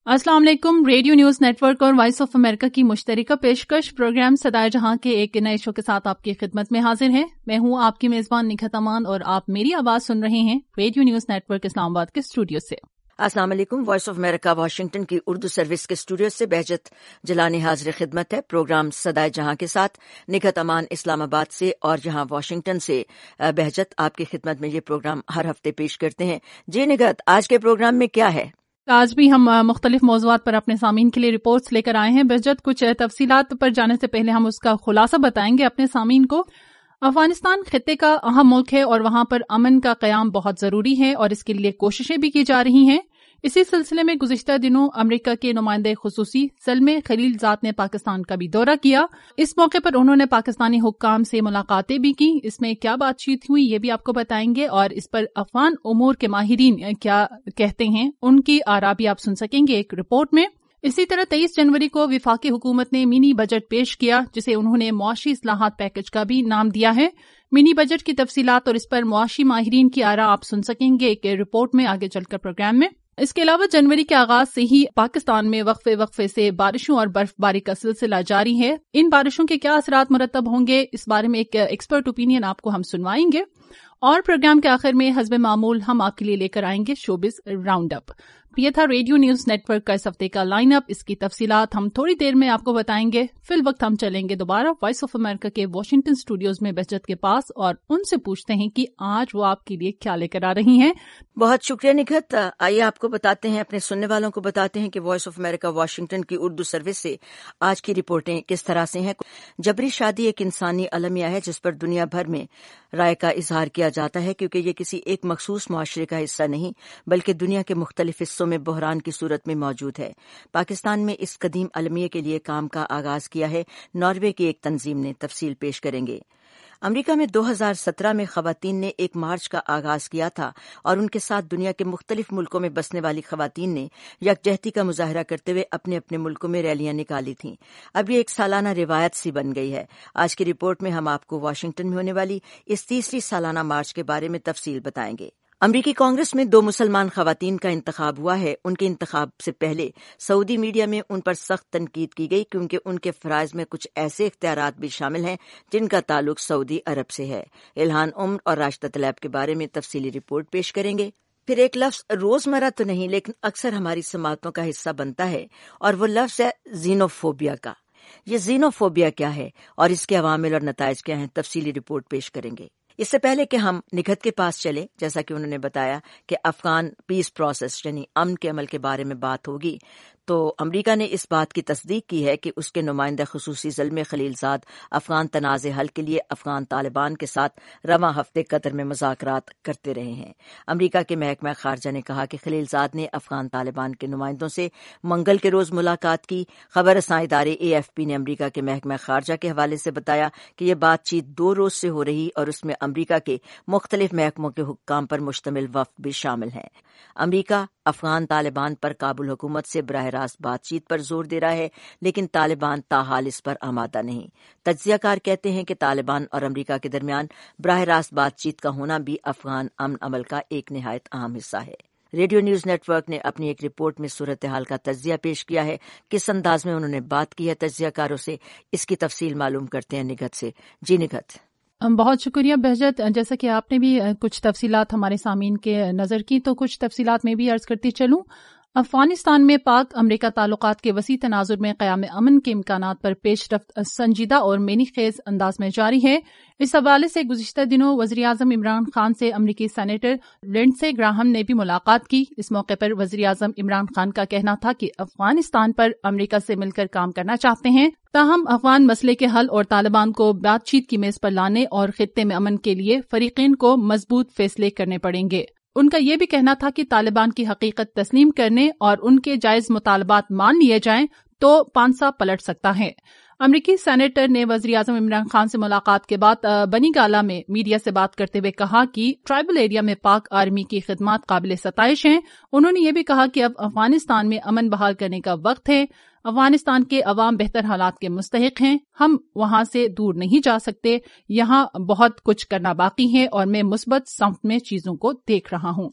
السلام علیکم. Radio news network اور وائس آف امریکہ کی مشترکہ پیشکش پروگرام صدائے جہاں کے ایک نئے شو کے ساتھ آپ کی خدمت میں حاضر ہے. میں ہوں آپ کی میزبان نکھت امان اور آپ میری آواز سن رہے ہیں radio news network Islamabad کے اسٹوڈیو سے. السلام علیکم. وائس آف امریکہ واشنگٹن کی اردو سروس کے اسٹوڈیو سے بہجت جلانی حاضر خدمت ہے. پروگرام صدائے جہاں کے ساتھ نکھت امان اسلام آباد سے اور جہاں واشنگٹن سے بہجت آپ کی خدمت میں یہ پروگرام ہر ہفتے پیش کرتے ہیں. جی نکھت، آج کے پروگرام میں کیا ہے؟ آج بھی ہم مختلف موضوعات پر اپنے سامعین کے لیے رپورٹس لے کر آئے ہیں. بہجت، کچھ تفصیلات پر جانے سے پہلے ہم اس کا خلاصہ بتائیں گے اپنے سامعین کو. افغانستان خطے کا اہم ملک ہے اور وہاں پر امن کا قیام بہت ضروری ہے اور اس کے لیے کوششیں بھی کی جا رہی ہیں. اسی سلسلے میں گزشتہ دنوں امریکہ کے نمائندے خصوصی سلمے خلیل زاد نے پاکستان کا بھی دورہ کیا. اس موقع پر انہوں نے پاکستانی حکام سے ملاقاتیں بھی کی. اس میں کیا بات چیت ہوئی یہ بھی آپ کو بتائیں گے اور اس پر افغان امور کے ماہرین کیا کہتے ہیں ان کی آراء بھی آپ سن سکیں گے ایک رپورٹ میں. اسی طرح 23 جنوری کو وفاقی حکومت نے منی بجٹ پیش کیا جسے انہوں نے معاشی اصلاحات پیکج کا بھی نام دیا ہے. منی بجٹ کی تفصیلات اور اس پر معاشی ماہرین کی آراء آپ سن سکیں گے ایک رپورٹ میں آگے چل کر پروگرام میں. اس کے علاوہ جنوری کے آغاز سے ہی پاکستان میں وقفے سے بارشوں اور برف باری کا سلسلہ جاری ہے. ان بارشوں کے کیا اثرات مرتب ہوں گے اس بارے میں ایک ایکسپرٹ اوپینین آپ کو ہم سنوائیں گے. اور پروگرام کے آخر میں حسب معمول ہم آپ کے لیے لے کر آئیں گے شوبز راؤنڈ اپ. یہ تھا ریڈیو نیوز نیٹ ورک کا اس ہفتے کا لائن اپ. اس کی تفصیلات ہم تھوڑی دیر میں آپ کو بتائیں گے. فی الوقت ہم چلیں گے دوبارہ وائس آف امریکہ کے واشنگٹن اسٹوڈیوز میں بہجت کے پاس اور ان سے پوچھتے ہیں کہ آج وہ آپ کے لیے کیا لے کر آ رہی ہیں. بہت شکریہ نکھت. آئیے آپ کو بتاتے ہیں، اپنے سننے والوں کو بتاتے ہیں کہ وائس آف امریکہ واشنگٹن کی اردو سروس سے آج کی رپورٹیں کس طرح سے ہیں. جبری شادی ایک انسانی المیہ ہے جس پر دنیا بھر میں رائے کا اظہار کیا جاتا ہے کیونکہ یہ کسی ایک مخصوص معاشرے کا حصہ نہیں بلکہ دنیا کے مختلف حصوں میں بحران کی صورت میں موجود ہے. پاکستان میں اس قدیم المیہ کے لیے کام کا آغاز کیا ہے ناروے کی ایک تنظیم نے. تفصیل پیش کریں گے. امریکہ میں 2017 میں خواتین نے ایک مارچ کا آغاز کیا تھا اور ان کے ساتھ دنیا کے مختلف ملکوں میں بسنے والی خواتین نے یکجہتی کا مظاہرہ کرتے ہوئے اپنے اپنے ملکوں میں ریلیاں نکالی تھیں. اب یہ ایک سالانہ روایت سی بن گئی ہے. آج کی رپورٹ میں ہم آپ کو واشنگٹن میں ہونے والی اس تیسری سالانہ مارچ کے بارے میں تفصیل بتائیں گے. امریکی کانگریس میں 2 مسلمان خواتین کا انتخاب ہوا ہے. ان کے انتخاب سے پہلے سعودی میڈیا میں ان پر سخت تنقید کی گئی کیونکہ ان کے فرائض میں کچھ ایسے اختیارات بھی شامل ہیں جن کا تعلق سعودی عرب سے ہے. الہان عمر اور راشدہ طلیب کے بارے میں تفصیلی رپورٹ پیش کریں گے. پھر ایک لفظ روزمرہ تو نہیں لیکن اکثر ہماری سماعتوں کا حصہ بنتا ہے اور وہ لفظ ہے زینوفوبیا کا. یہ زینوفوبیا کیا ہے اور اس کے عوامل اور نتائج کیا ہیں، تفصیلی رپورٹ پیش کریں گے. اس سے پہلے کہ ہم نکھت کے پاس چلے، جیسا کہ انہوں نے بتایا کہ افغان پیس پروسیس یعنی امن کے عمل کے بارے میں بات ہوگی، تو امریکہ نے اس بات کی تصدیق کی ہے کہ اس کے نمائندہ خصوصی زلمے خلیل زاد افغان تنازع حل کے لیے افغان طالبان کے ساتھ رواں ہفتے قطر میں مذاکرات کرتے رہے ہیں. امریکہ کے محکمہ خارجہ نے کہا کہ خلیل زاد نے افغان طالبان کے نمائندوں سے منگل کے روز ملاقات کی. خبر رساں ادارے AFP نے امریکہ کے محکمہ خارجہ کے حوالے سے بتایا کہ یہ بات چیت 2 روز سے ہو رہی اور اس میں امریکہ کے مختلف محکموں کے حکام پر مشتمل وفد بھی شامل ہیں. امریکہ افغان طالبان پر کابل حکومت سے براہ راست بات چیت پر زور دے رہا ہے لیکن طالبان تاحال اس پر آمادہ نہیں. تجزیہ کار کہتے ہیں کہ طالبان اور امریکہ کے درمیان براہ راست بات چیت کا ہونا بھی افغان امن عمل کا ایک نہایت اہم حصہ ہے. ریڈیو نیوز نیٹ ورک نے اپنی ایک رپورٹ میں صورتحال کا تجزیہ پیش کیا ہے. کس انداز میں انہوں نے بات کی ہے تجزیہ کاروں سے، اس کی تفصیل معلوم کرتے ہیں نگہت سے. جی نگہت. بہت شکریہ بہجت. جیسا کہ آپ نے بھی کچھ تفصیلات ہمارے سامعین کے نظر کی تو کچھ تفصیلات میں بھی عرض کرتی چلوں. افغانستان میں پاک امریکہ تعلقات کے وسیع تناظر میں قیام امن کے امکانات پر پیش رفت سنجیدہ اور معنی خیز انداز میں جاری ہے. اس حوالے سے گزشتہ دنوں وزیراعظم عمران خان سے امریکی سینیٹر لنڈسے گراہم نے بھی ملاقات کی. اس موقع پر وزیراعظم عمران خان کا کہنا تھا کہ افغانستان پر امریکہ سے مل کر کام کرنا چاہتے ہیں، تاہم افغان مسئلے کے حل اور طالبان کو بات چیت کی میز پر لانے اور خطے میں امن کے لیے فریقین کو مضبوط فیصلے کرنے پڑیں گے. ان کا یہ بھی کہنا تھا کہ طالبان کی حقیقت تسلیم کرنے اور ان کے جائز مطالبات مان لیے جائیں تو پانسا پلٹ سکتا ہے. امریکی سینیٹر نے وزیراعظم عمران خان سے ملاقات کے بعد بنی گالا میں میڈیا سے بات کرتے ہوئے کہا کہ ٹرائبل ایریا میں پاک آرمی کی خدمات قابل ستائش ہیں. انہوں نے یہ بھی کہا کہ اب افغانستان میں امن بحال کرنے کا وقت ہے. افغانستان کے عوام بہتر حالات کے مستحق ہیں. ہم وہاں سے دور نہیں جا سکتے. یہاں بہت کچھ کرنا باقی ہے اور میں مثبت سمت میں چیزوں کو دیکھ رہا ہوں.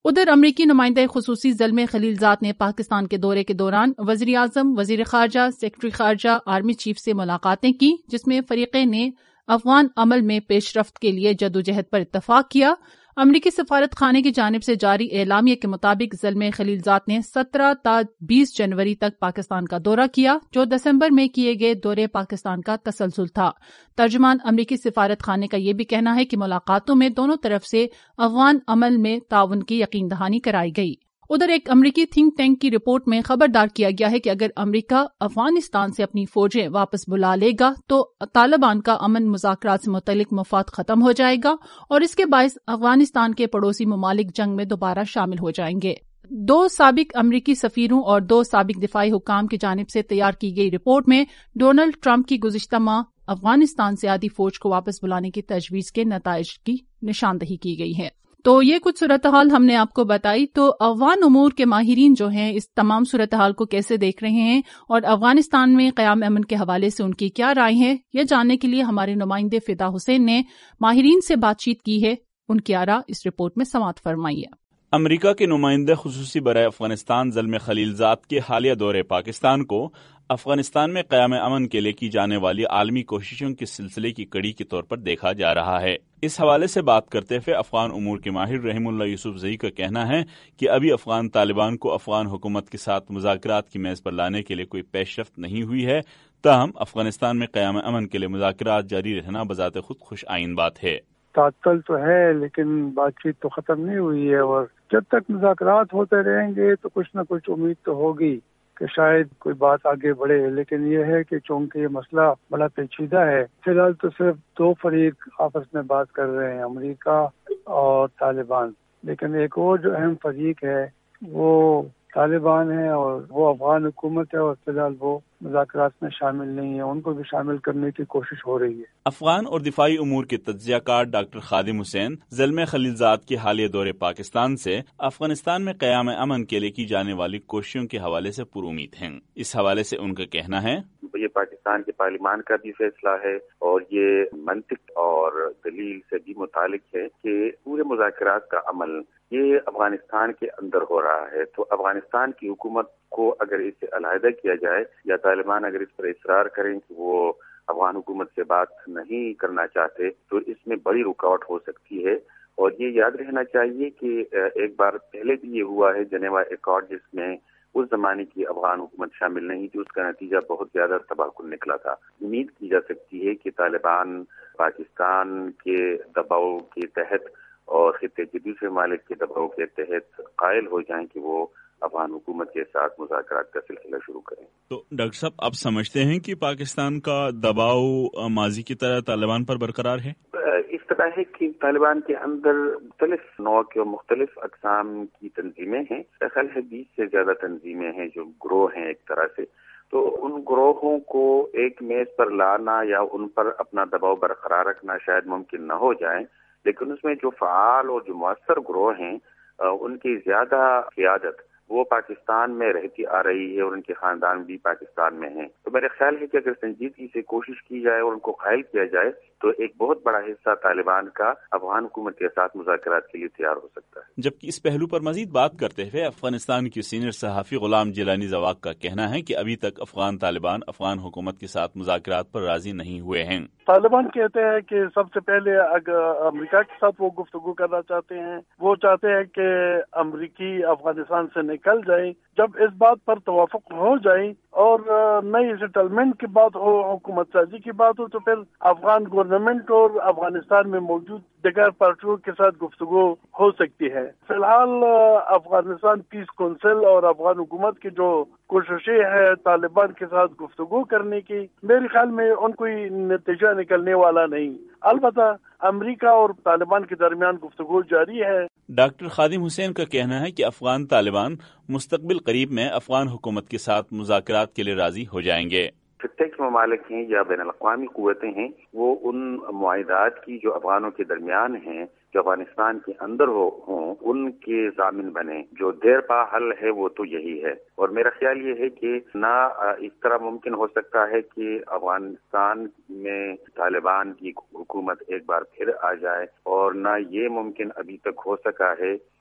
ادھر امریکی نمائندہ خصوصی زلمے خلیلزاد نے پاکستان کے دورے کے دوران وزیر اعظم، وزیر خارجہ، سیکرٹری خارجہ، آرمی چیف سے ملاقاتیں کی، جس میں فریقین نے افغان عمل میں پیش رفت کے لیے جدوجہد پر اتفاق کیا۔ امریکی سفارت خانے کی جانب سے جاری اعلامیے کے مطابق زلمے خلیلزاد نے 17 تا 20 جنوری تک پاکستان کا دورہ کیا، جو دسمبر میں کیے گئے دورے پاکستان کا تسلسل تھا۔ ترجمان امریکی سفارت خانے کا یہ بھی کہنا ہے کہ ملاقاتوں میں دونوں طرف سے افغان عمل میں تعاون کی یقین دہانی کرائی گئی۔ ادھر ایک امریکی تھنک ٹینک کی رپورٹ میں خبردار کیا گیا ہے کہ اگر امریکہ افغانستان سے اپنی فوجیں واپس بلا لے گا تو طالبان کا امن مذاکرات سے متعلق مفاد ختم ہو جائے گا اور اس کے باعث افغانستان کے پڑوسی ممالک جنگ میں دوبارہ شامل ہو جائیں گے۔ 2 سابق امریکی سفیروں اور 2 سابق دفاعی حکام کی جانب سے تیار کی گئی رپورٹ میں ڈونلڈ ٹرمپ کی گزشتہ ماہ افغانستان سے آدھی فوج کو واپس بلانے کی تجویز کے نتائج کی نشاندہی کی گئی ہے۔ تو یہ کچھ صورتحال ہم نے آپ کو بتائی۔ تو افغان امور کے ماہرین جو ہیں اس تمام صورتحال کو کیسے دیکھ رہے ہیں اور افغانستان میں قیام امن کے حوالے سے ان کی کیا رائے ہے، یہ جاننے کے لیے ہمارے نمائندے فدا حسین نے ماہرین سے بات چیت کی ہے۔ ان کی آراء اس رپورٹ میں سماعت فرمائی ہے۔ امریکہ کے نمائندے خصوصی برائے افغانستان زلمے خلیلزاد کے حالیہ دورے پاکستان کو افغانستان میں قیام امن کے لیے کی جانے والی عالمی کوششوں کے سلسلے کی کڑی کے طور پر دیکھا جا رہا ہے۔ اس حوالے سے بات کرتے ہوئے افغان امور کے ماہر رحم اللہ یوسف زئی کا کہنا ہے کہ ابھی افغان طالبان کو افغان حکومت کے ساتھ مذاکرات کی میز پر لانے کے لیے کوئی پیش رفت نہیں ہوئی ہے، تاہم افغانستان میں قیام امن کے لیے مذاکرات جاری رہنا بذات خود خوش آئین بات ہے۔ تعطل تو ہے لیکن بات چیت تو ختم نہیں ہوئی ہے، اور جب تک مذاکرات ہوتے رہیں گے تو کچھ نہ کچھ امید تو ہوگی کہ شاید کوئی بات آگے بڑھے، لیکن یہ ہے کہ چونکہ یہ مسئلہ بڑا پیچیدہ ہے، فی الحال تو صرف 2 فریق آپس میں بات کر رہے ہیں، امریکہ اور طالبان، لیکن ایک اور جو اہم فریق ہے وہ طالبان ہے اور وہ افغان حکومت ہے، اور فی الحال وہ مذاکرات میں شامل نہیں ہے، ان کو بھی شامل کرنے کی کوشش ہو رہی ہے۔ افغان اور دفاعی امور کے تجزیہ کار ڈاکٹر خادم حسین زلمے خلیلزاد کے حالیہ دورے پاکستان سے افغانستان میں قیام امن کے لیے کی جانے والی کوششوں کے حوالے سے پر امید ہیں۔ اس حوالے سے ان کا کہنا ہے، یہ پاکستان کے پارلیمان کا بھی فیصلہ ہے اور یہ منطق اور دلیل سے بھی متعلق ہے کہ پورے مذاکرات کا عمل یہ افغانستان کے اندر ہو رہا ہے، تو افغانستان کی حکومت کو اگر اس سے علیحدہ کیا جائے یا طالبان اگر اس پر اصرار کریں کہ وہ افغان حکومت سے بات نہیں کرنا چاہتے تو اس میں بڑی رکاوٹ ہو سکتی ہے۔ اور یہ یاد رہنا چاہیے کہ ایک بار پہلے بھی یہ ہوا ہے جنیوا ایکارڈ، جس میں اس زمانے کی افغان حکومت شامل نہیں تھی، اس کا نتیجہ بہت زیادہ تباہ کن نکلا تھا۔ امید کی جا سکتی ہے کہ طالبان پاکستان کے دباؤ کے تحت اور خطے کے دوسرے ممالک کے دباؤ کے تحت قائل ہو جائیں کہ وہ افغان حکومت کے ساتھ مذاکرات کا سلسلہ شروع کریں۔ تو ڈاکٹر صاحب آپ سمجھتے ہیں کہ پاکستان کا دباؤ ماضی کی طرح طالبان پر برقرار ہے؟ اس طرح ہے کہ طالبان کے اندر مختلف نوع کے اور مختلف اقسام کی تنظیمیں ہیں، خیال ہے 20 سے زیادہ تنظیمیں ہیں جو گروہ ہیں ایک طرح سے، تو ان گروہوں کو ایک میز پر لانا یا ان پر اپنا دباؤ برقرار رکھنا شاید ممکن نہ ہو جائے، لیکن اس میں جو فعال اور جو مؤثر گروہ ہیں ان کی زیادہ قیادت وہ پاکستان میں رہتی آ رہی ہے اور ان کے خاندان بھی پاکستان میں ہیں۔ تو میرے خیال ہے کہ اگر سنجیدگی سے کوشش کی جائے اور ان کو قائل کیا جائے تو ایک بہت بڑا حصہ طالبان کا افغان حکومت کے ساتھ مذاکرات کے لیے تیار ہو سکتا ہے۔ جبکہ اس پہلو پر مزید بات کرتے ہوئے افغانستان کے سینئر صحافی غلام جیلانی زواق کا کہنا ہے کہ ابھی تک افغان طالبان افغان حکومت کے ساتھ مذاکرات پر راضی نہیں ہوئے ہیں۔ طالبان کہتے ہیں کہ سب سے پہلے اگر امریکہ کے ساتھ وہ گفتگو کرنا چاہتے ہیں، وہ چاہتے ہیں کہ امریکی افغانستان سے نکل جائیں، جب اس بات پر توافق ہو جائے اور نئی سیٹلمنٹ کی بات ہو، حکومت سازی کی بات ہو، تو پھر افغان گورنمنٹ اور افغانستان میں موجود دیگر پارٹیوں کے ساتھ گفتگو ہو سکتی ہے۔ فی الحال افغانستان پیس کونسل اور افغان حکومت کی جو کوششیں ہیں طالبان کے ساتھ گفتگو کرنے کی، میرے خیال میں ان کوئی نتیجہ نکلنے والا نہیں۔ البتہ امریکہ اور طالبان کے درمیان گفتگو جاری ہے۔ ڈاکٹر خادم حسین کا کہنا ہے کہ افغان طالبان مستقبل قریب میں افغان حکومت کے ساتھ مذاکرات کے لیے راضی ہو جائیں گے۔ خطے کے ممالک ہیں یا بین الاقوامی قوتیں ہیں، وہ ان معاہدات کی جو افغانوں کے درمیان ہیں جو افغانستان کے اندر ہوں ان کے ضامن بنے۔ جو دیر پا حل ہے وہ تو یہی ہے، اور میرا خیال یہ ہے کہ نہ اس طرح ممکن ہو سکتا ہے کہ افغانستان میں طالبان کی حکومت ایک بار پھر آ جائے، اور نہ یہ ممکن ابھی تک ہو سکا ہے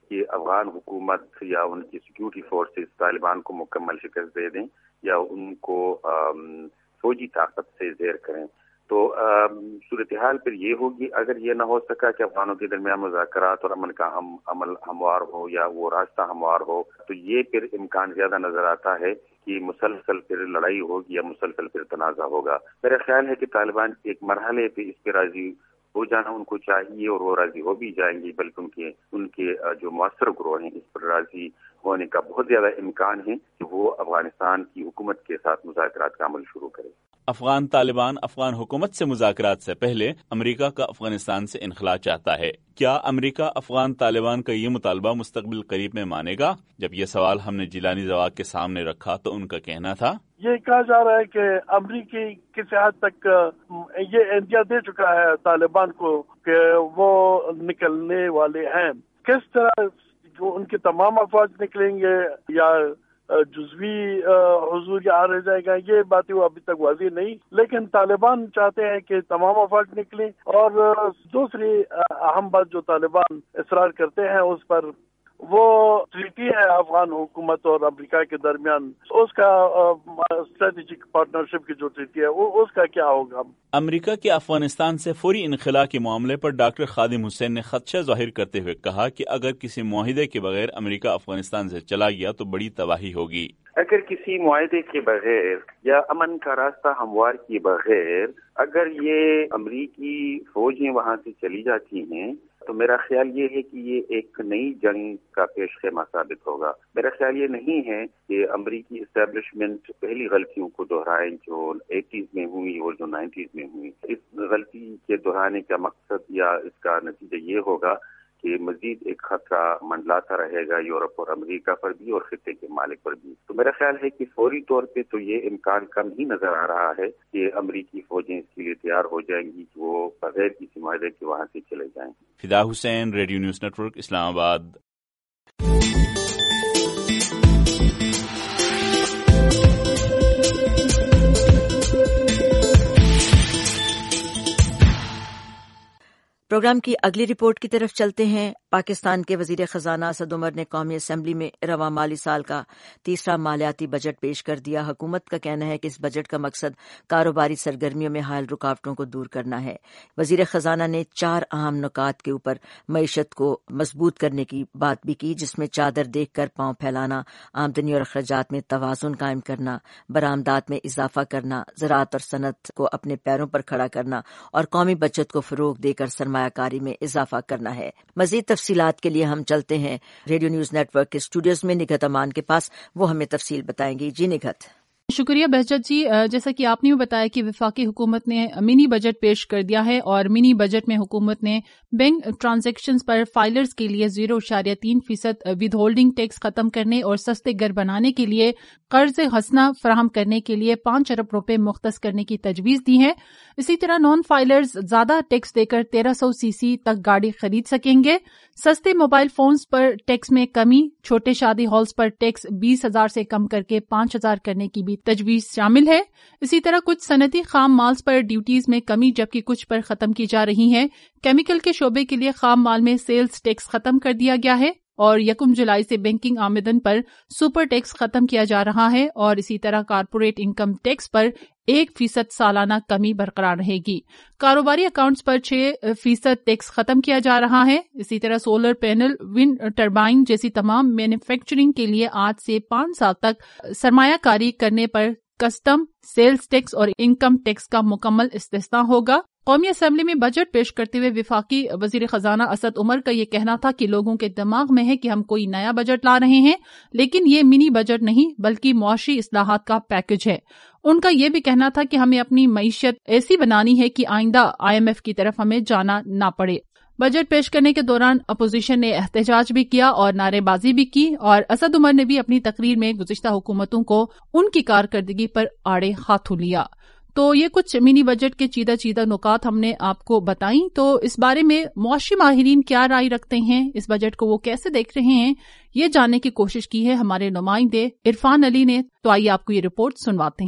کہ افغان حکومت یا ان کی سیکیورٹی فورسز طالبان کو مکمل شکست دے دیں یا ان کو فوجی طاقت سے زیر کریں. تو صورتحال پھر یہ ہوگی اگر یہ نہ ہو سکا کہ افغانوں کے درمیان مذاکرات اور امن کا عمل ہموار ہو یا وہ راستہ ہموار ہو، تو یہ پھر امکان زیادہ نظر آتا ہے کہ مسلسل پھر لڑائی ہوگی یا مسلسل پھر تنازع ہوگا. میرا خیال ہے کہ طالبان ایک مرحلے پہ اس پہ راضی ہو جانا ان کو چاہیے اور وہ راضی ہو بھی جائیں گے، بلکہ ان کے جو مؤثر گروہ ہیں اس پر راضی ہونے کا بہت زیادہ امکان ہے کہ وہ افغانستان کی حکومت کے ساتھ مذاکرات کا عمل شروع کرے. افغان طالبان افغان حکومت سے مذاکرات سے پہلے امریکہ کا افغانستان سے انخلا چاہتا ہے. کیا امریکہ افغان طالبان کا یہ مطالبہ مستقبل قریب میں مانے گا؟ جب یہ سوال ہم نے جیلانی زواق کے سامنے رکھا تو ان کا کہنا تھا، یہ کہا جا رہا ہے کہ امریکی کسی حد تک یہ اندیا دے چکا ہے طالبان کو کہ وہ نکلنے والے ہیں. کس طرح جو ان کے تمام افواج نکلیں گے یا جزوی حضور یا رہ جائے گا، یہ باتیں وہ ابھی تک واضح نہیں، لیکن طالبان چاہتے ہیں کہ تمام افواج نکلیں. اور دوسری اہم بات جو طالبان اصرار کرتے ہیں اس پر، وہ ٹریٹی ہے افغان حکومت اور امریکہ کے درمیان، اس کا اسٹریٹجک پارٹنرشپ کی جو ٹریٹی ہے اس کا کیا ہوگا. امریکہ کے افغانستان سے فوری انخلا کے معاملے پر ڈاکٹر خادم حسین نے خدشہ ظاہر کرتے ہوئے کہا کہ اگر کسی معاہدے کے بغیر امریکہ افغانستان سے چلا گیا تو بڑی تباہی ہوگی. اگر کسی معاہدے کے بغیر یا امن کا راستہ ہموار کیے بغیر اگر یہ امریکی فوجیں وہاں سے چلی جاتی ہیں تو میرا خیال یہ ہے کہ یہ ایک نئی جنگ کا پیش خیمہ ثابت ہوگا. میرا خیال یہ نہیں ہے کہ امریکی اسٹیبلشمنٹ پہلی غلطیوں کو دہرائیں جو 80s میں ہوئی اور جو 90s میں ہوئی. اس غلطی کے دہرانے کا مقصد یا اس کا نتیجہ یہ ہوگا کہ مزید ایک خطرہ منڈلاتا رہے گا یورپ اور امریکہ پر بھی اور خطے کے مالک پر بھی. تو میرا خیال ہے کہ فوری طور پہ تو یہ امکان کم ہی نظر آ رہا ہے کہ امریکی فوجیں اس کے لیے تیار ہو جائیں گی کہ وہ بغیر کسی معاہدے کے وہاں سے چلے جائیں. Fida Hussain, radio news network, Islamabad. Program کی اگلی رپورٹ کی طرف چلتے ہیں. پاکستان کے وزیر خزانہ اسد عمر نے قومی اسمبلی میں رواں مالی سال کا تیسرا مالیاتی بجٹ پیش کر دیا. حکومت کا کہنا ہے کہ اس بجٹ کا مقصد کاروباری سرگرمیوں میں حائل رکاوٹوں کو دور کرنا ہے. وزیر خزانہ نے 4 اہم نکات کے اوپر معیشت کو مضبوط کرنے کی بات بھی کی، جس میں چادر دیکھ کر پاؤں پھیلانا، آمدنی اور اخراجات میں توازن قائم کرنا، برآمدات میں اضافہ کرنا، زراعت اور صنعت کو اپنے پیروں پر کھڑا کرنا اور قومی بچت کو فروغ دے کر سرمایہ کاری میں اضافہ کرنا ہے. مزید تفصیلات کے لیے ہم چلتے ہیں ریڈیو نیوز نیٹ ورک کے اسٹوڈیوز میں نگہت امان کے پاس. وہ ہمیں تفصیل بتائیں گی. جی نگہت. شکریہ بہجت جی. جیسا کہ آپ نے بھی بتایا کہ وفاقی حکومت نے منی بجٹ پیش کر دیا ہے اور منی بجٹ میں حکومت نے بینک ٹرانزیکشنز پر فائلرز کے لیے 0.3% ود ہولڈنگ ٹیکس ختم کرنے اور سستے گھر بنانے کے لیے قرض حسنہ فراہم کرنے کے لیے 5 ارب روپے مختص کرنے کی تجویز دی ہے. اسی طرح نان فائلرز زیادہ ٹیکس دے کر 1300 cc تک گاڑی خرید سکیں گے. سستے موبائل فونز پر ٹیکس میں کمی، چھوٹے شادی ہالز پر ٹیکس 20,000 سے کم کر کے 5,000 کرنے کی بھی تجویز شامل ہے. اسی طرح کچھ صنعتی خام مالز پر ڈیوٹیز میں کمی جبکہ کچھ پر ختم کی جا رہی ہے. کیمیکل کے شعبے کے لیے خام مال میں سیلز ٹیکس ختم کر دیا گیا ہے اور 1 جولائی سے بینکنگ آمدن پر سپر ٹیکس ختم کیا جا رہا ہے اور اسی طرح کارپوریٹ انکم ٹیکس پر 1% سالانہ کمی برقرار رہے گی. کاروباری اکاؤنٹس پر 6% ٹیکس ختم کیا جا رہا ہے. اسی طرح سولر پینل، ونڈ ٹربائن جیسی تمام مینوفیکچرنگ کے لیے آج سے 5 سال تک سرمایہ کاری کرنے پر کسٹم، سیلز ٹیکس اور انکم ٹیکس کا مکمل استثناء ہوگا. قومی اسمبلی میں بجٹ پیش کرتے ہوئے وفاقی وزیر خزانہ اسد عمر کا یہ کہنا تھا کہ لوگوں کے دماغ میں ہے کہ ہم کوئی نیا بجٹ لا رہے ہیں، لیکن یہ منی بجٹ نہیں بلکہ معاشی اصلاحات کا پیکج ہے. ان کا یہ بھی کہنا تھا کہ ہمیں اپنی معیشت ایسی بنانی ہے کہ آئندہ IMF کی طرف ہمیں جانا نہ پڑے. بجٹ پیش کرنے کے دوران اپوزیشن نے احتجاج بھی کیا اور نعرے بازی بھی کی اور اسد عمر نے بھی اپنی تقریر میں گزشتہ حکومتوں کو ان کی کارکردگی پر آڑے ہاتھوں لیا. تو یہ کچھ منی بجٹ کے چیدہ نکات ہم نے آپ کو بتائیں. تو اس بارے میں معاشی ماہرین کیا رائے رکھتے ہیں، اس بجٹ کو وہ کیسے دیکھ رہے ہیں، یہ جاننے کی کوشش کی ہے ہمارے نمائندے عرفان علی نے. تو آئیے آپ کو یہ رپورٹ سنواتے ہیں.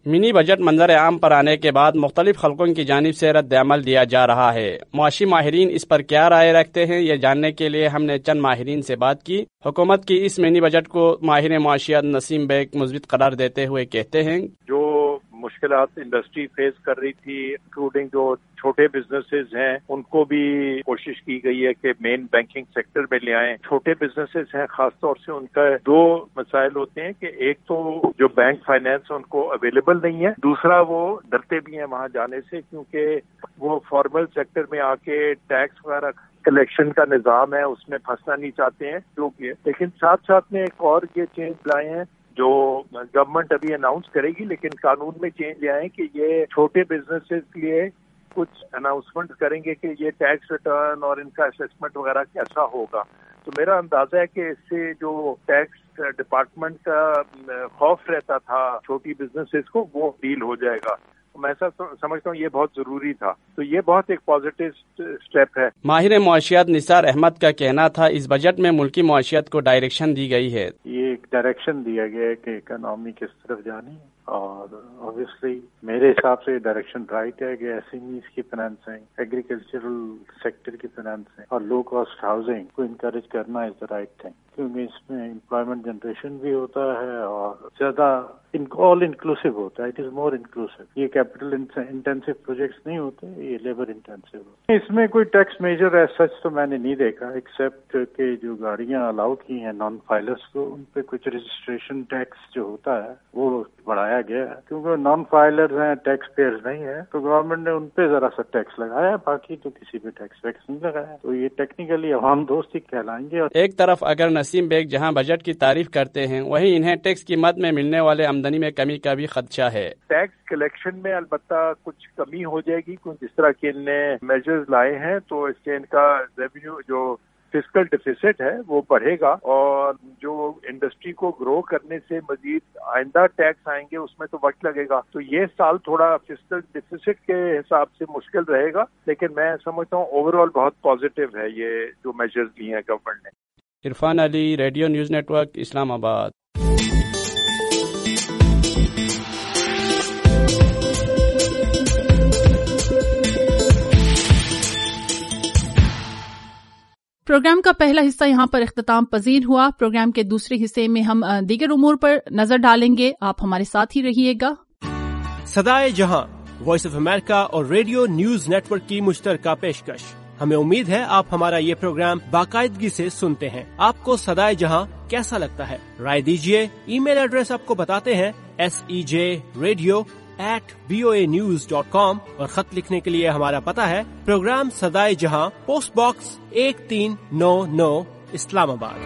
منی بجٹ منظر عام پر آنے کے بعد مختلف حلقوں کی جانب سے رد عمل دیا جا رہا ہے۔ معاشی ماہرین اس پر کیا رائے رکھتے ہیں، یہ جاننے کے لیے ہم نے چند ماہرین سے بات کی۔ حکومت کی اس منی بجٹ کو ماہر معاشیات نسیم بیگ مثبت قرار دیتے ہوئے کہتے ہیں، جو مشکلات انڈسٹری فیس کر رہی تھی، انکلوڈنگ جو چھوٹے بزنسز ہیں، ان کو بھی کوشش کی گئی ہے کہ مین بینکنگ سیکٹر میں لے آئیں۔ چھوٹے بزنسز ہیں، خاص طور سے ان کا دو مسائل ہوتے ہیں کہ ایک تو جو بینک فائنانس ان کو اویلیبل نہیں ہے، دوسرا وہ ڈرتے بھی ہیں وہاں جانے سے کیونکہ وہ فارمل سیکٹر میں آ کے ٹیکس وغیرہ کلیکشن کا نظام ہے، اس میں پھنسنا نہیں چاہتے ہیں جو کہ، لیکن ساتھ ساتھ میں ایک اور یہ چینج لائے ہیں جو گورنمنٹ ابھی اناؤنس کرے گی، لیکن قانون میں چینج لے آئے کہ یہ چھوٹے بزنسز کے لیے کچھ اناؤنسمنٹ کریں گے کہ یہ ٹیکس ریٹرن اور ان کا اسیسمنٹ وغیرہ کیسا ہوگا۔ تو میرا اندازہ ہے کہ اس سے جو ٹیکس ڈپارٹمنٹ کا خوف رہتا تھا چھوٹی بزنسز کو، وہ ڈیل ہو جائے گا۔ میں ایسا سمجھتا ہوں یہ بہت ضروری تھا، تو یہ بہت ایک پازیٹیو اسٹیپ ہے۔ ماہر معاشیات نثار احمد کا کہنا تھا اس بجٹ میں ملکی معاشیات کو ڈائریکشن دی گئی ہے۔ یہ ایک ڈائریکشن دیا گیا ہے کہ اکنامی کس طرف جانی ہے، اور obviously میرے حساب سے ڈائریکشن رائٹ ہے کہ ایس ایم ایز کی فنانسنگ، ایگریکلچرل سیکٹر کی فنانسنگ اور لو کاسٹ ہاؤسنگ کو انکریج کرنا از دا رائٹ تھنگ، کیونکہ اس میں امپلائمنٹ جنریشن بھی ہوتا ہے اور زیادہ آل انکلوسیو ہوتا ہے، اٹ از مور انکلوسیو۔ یہ کیپٹل انٹینسو پروجیکٹس نہیں ہوتے، یہ لیبر انٹینسو ہوتے۔ اس میں کوئی ٹیکس میجر ایز سچ تو میں نے نہیں دیکھا، ایکسیپٹ کہ جو گاڑیاں الاؤ کی ہیں نان فائلرس کو، ان پہ کچھ رجسٹریشن ٹیکس جو ہوتا ہے وہ بڑھایا گیا ہے، کیونکہ نان فائلرز ہیں، ٹیکس پیئرز نہیں ہیں، تو گورنمنٹ نے ان پہ ذرا سا ٹیکس لگایا، باقی تو کسی پہ ٹیکس ویکس نہیں لگایا، تو یہ ٹیکنیکلی عوام دوستی کہلائیں گے۔ ایک طرف اگر نسیم بیگ جہاں بجٹ کی تعریف کرتے ہیں، وہیں انہیں ٹیکس کی مد میں ملنے والے آمدنی میں کمی کا بھی خدشہ ہے۔ ٹیکس کلیکشن میں البتہ کچھ کمی ہو جائے گی، کیونکہ جس طرح کے ان نے میجرز لائے ہیں تو اس سے ان کا ریونیو جو فسکل ڈیفیسٹ ہے وہ بڑھے گا، اور جو انڈسٹری کو گرو کرنے سے مزید آئندہ ٹیکس آئیں گے اس میں تو وقت لگے گا، تو یہ سال تھوڑا فسکل ڈیفیسٹ کے حساب سے مشکل رہے گا، لیکن میں سمجھتا ہوں اوور آل بہت پازیٹیو ہے یہ جو میجرز لیے ہیں گورنمنٹ نے۔ Irfan Ali, radio news network, Islamabad. Program کا پہلا حصہ یہاں پر اختتام پذیر ہوا۔ پروگرام کے دوسرے حصے میں ہم دیگر امور پر نظر ڈالیں گے، آپ ہمارے ساتھ ہی رہیے گا۔ صدائے جہاں، وائس آف امریکہ اور ریڈیو نیوز نیٹ ورک کی مشترکہ پیشکش۔ ہمیں امید ہے آپ ہمارا یہ پروگرام باقاعدگی سے سنتے ہیں۔ آپ کو صدائے جہاں کیسا لگتا ہے؟ رائے دیجیے۔ ای میل ایڈریس آپ کو بتاتے ہیں، sejradio@voanews.com، اور خط لکھنے کے لیے ہمارا پتہ ہے پروگرام صدائے جہاں، post box 1399، Islamabad.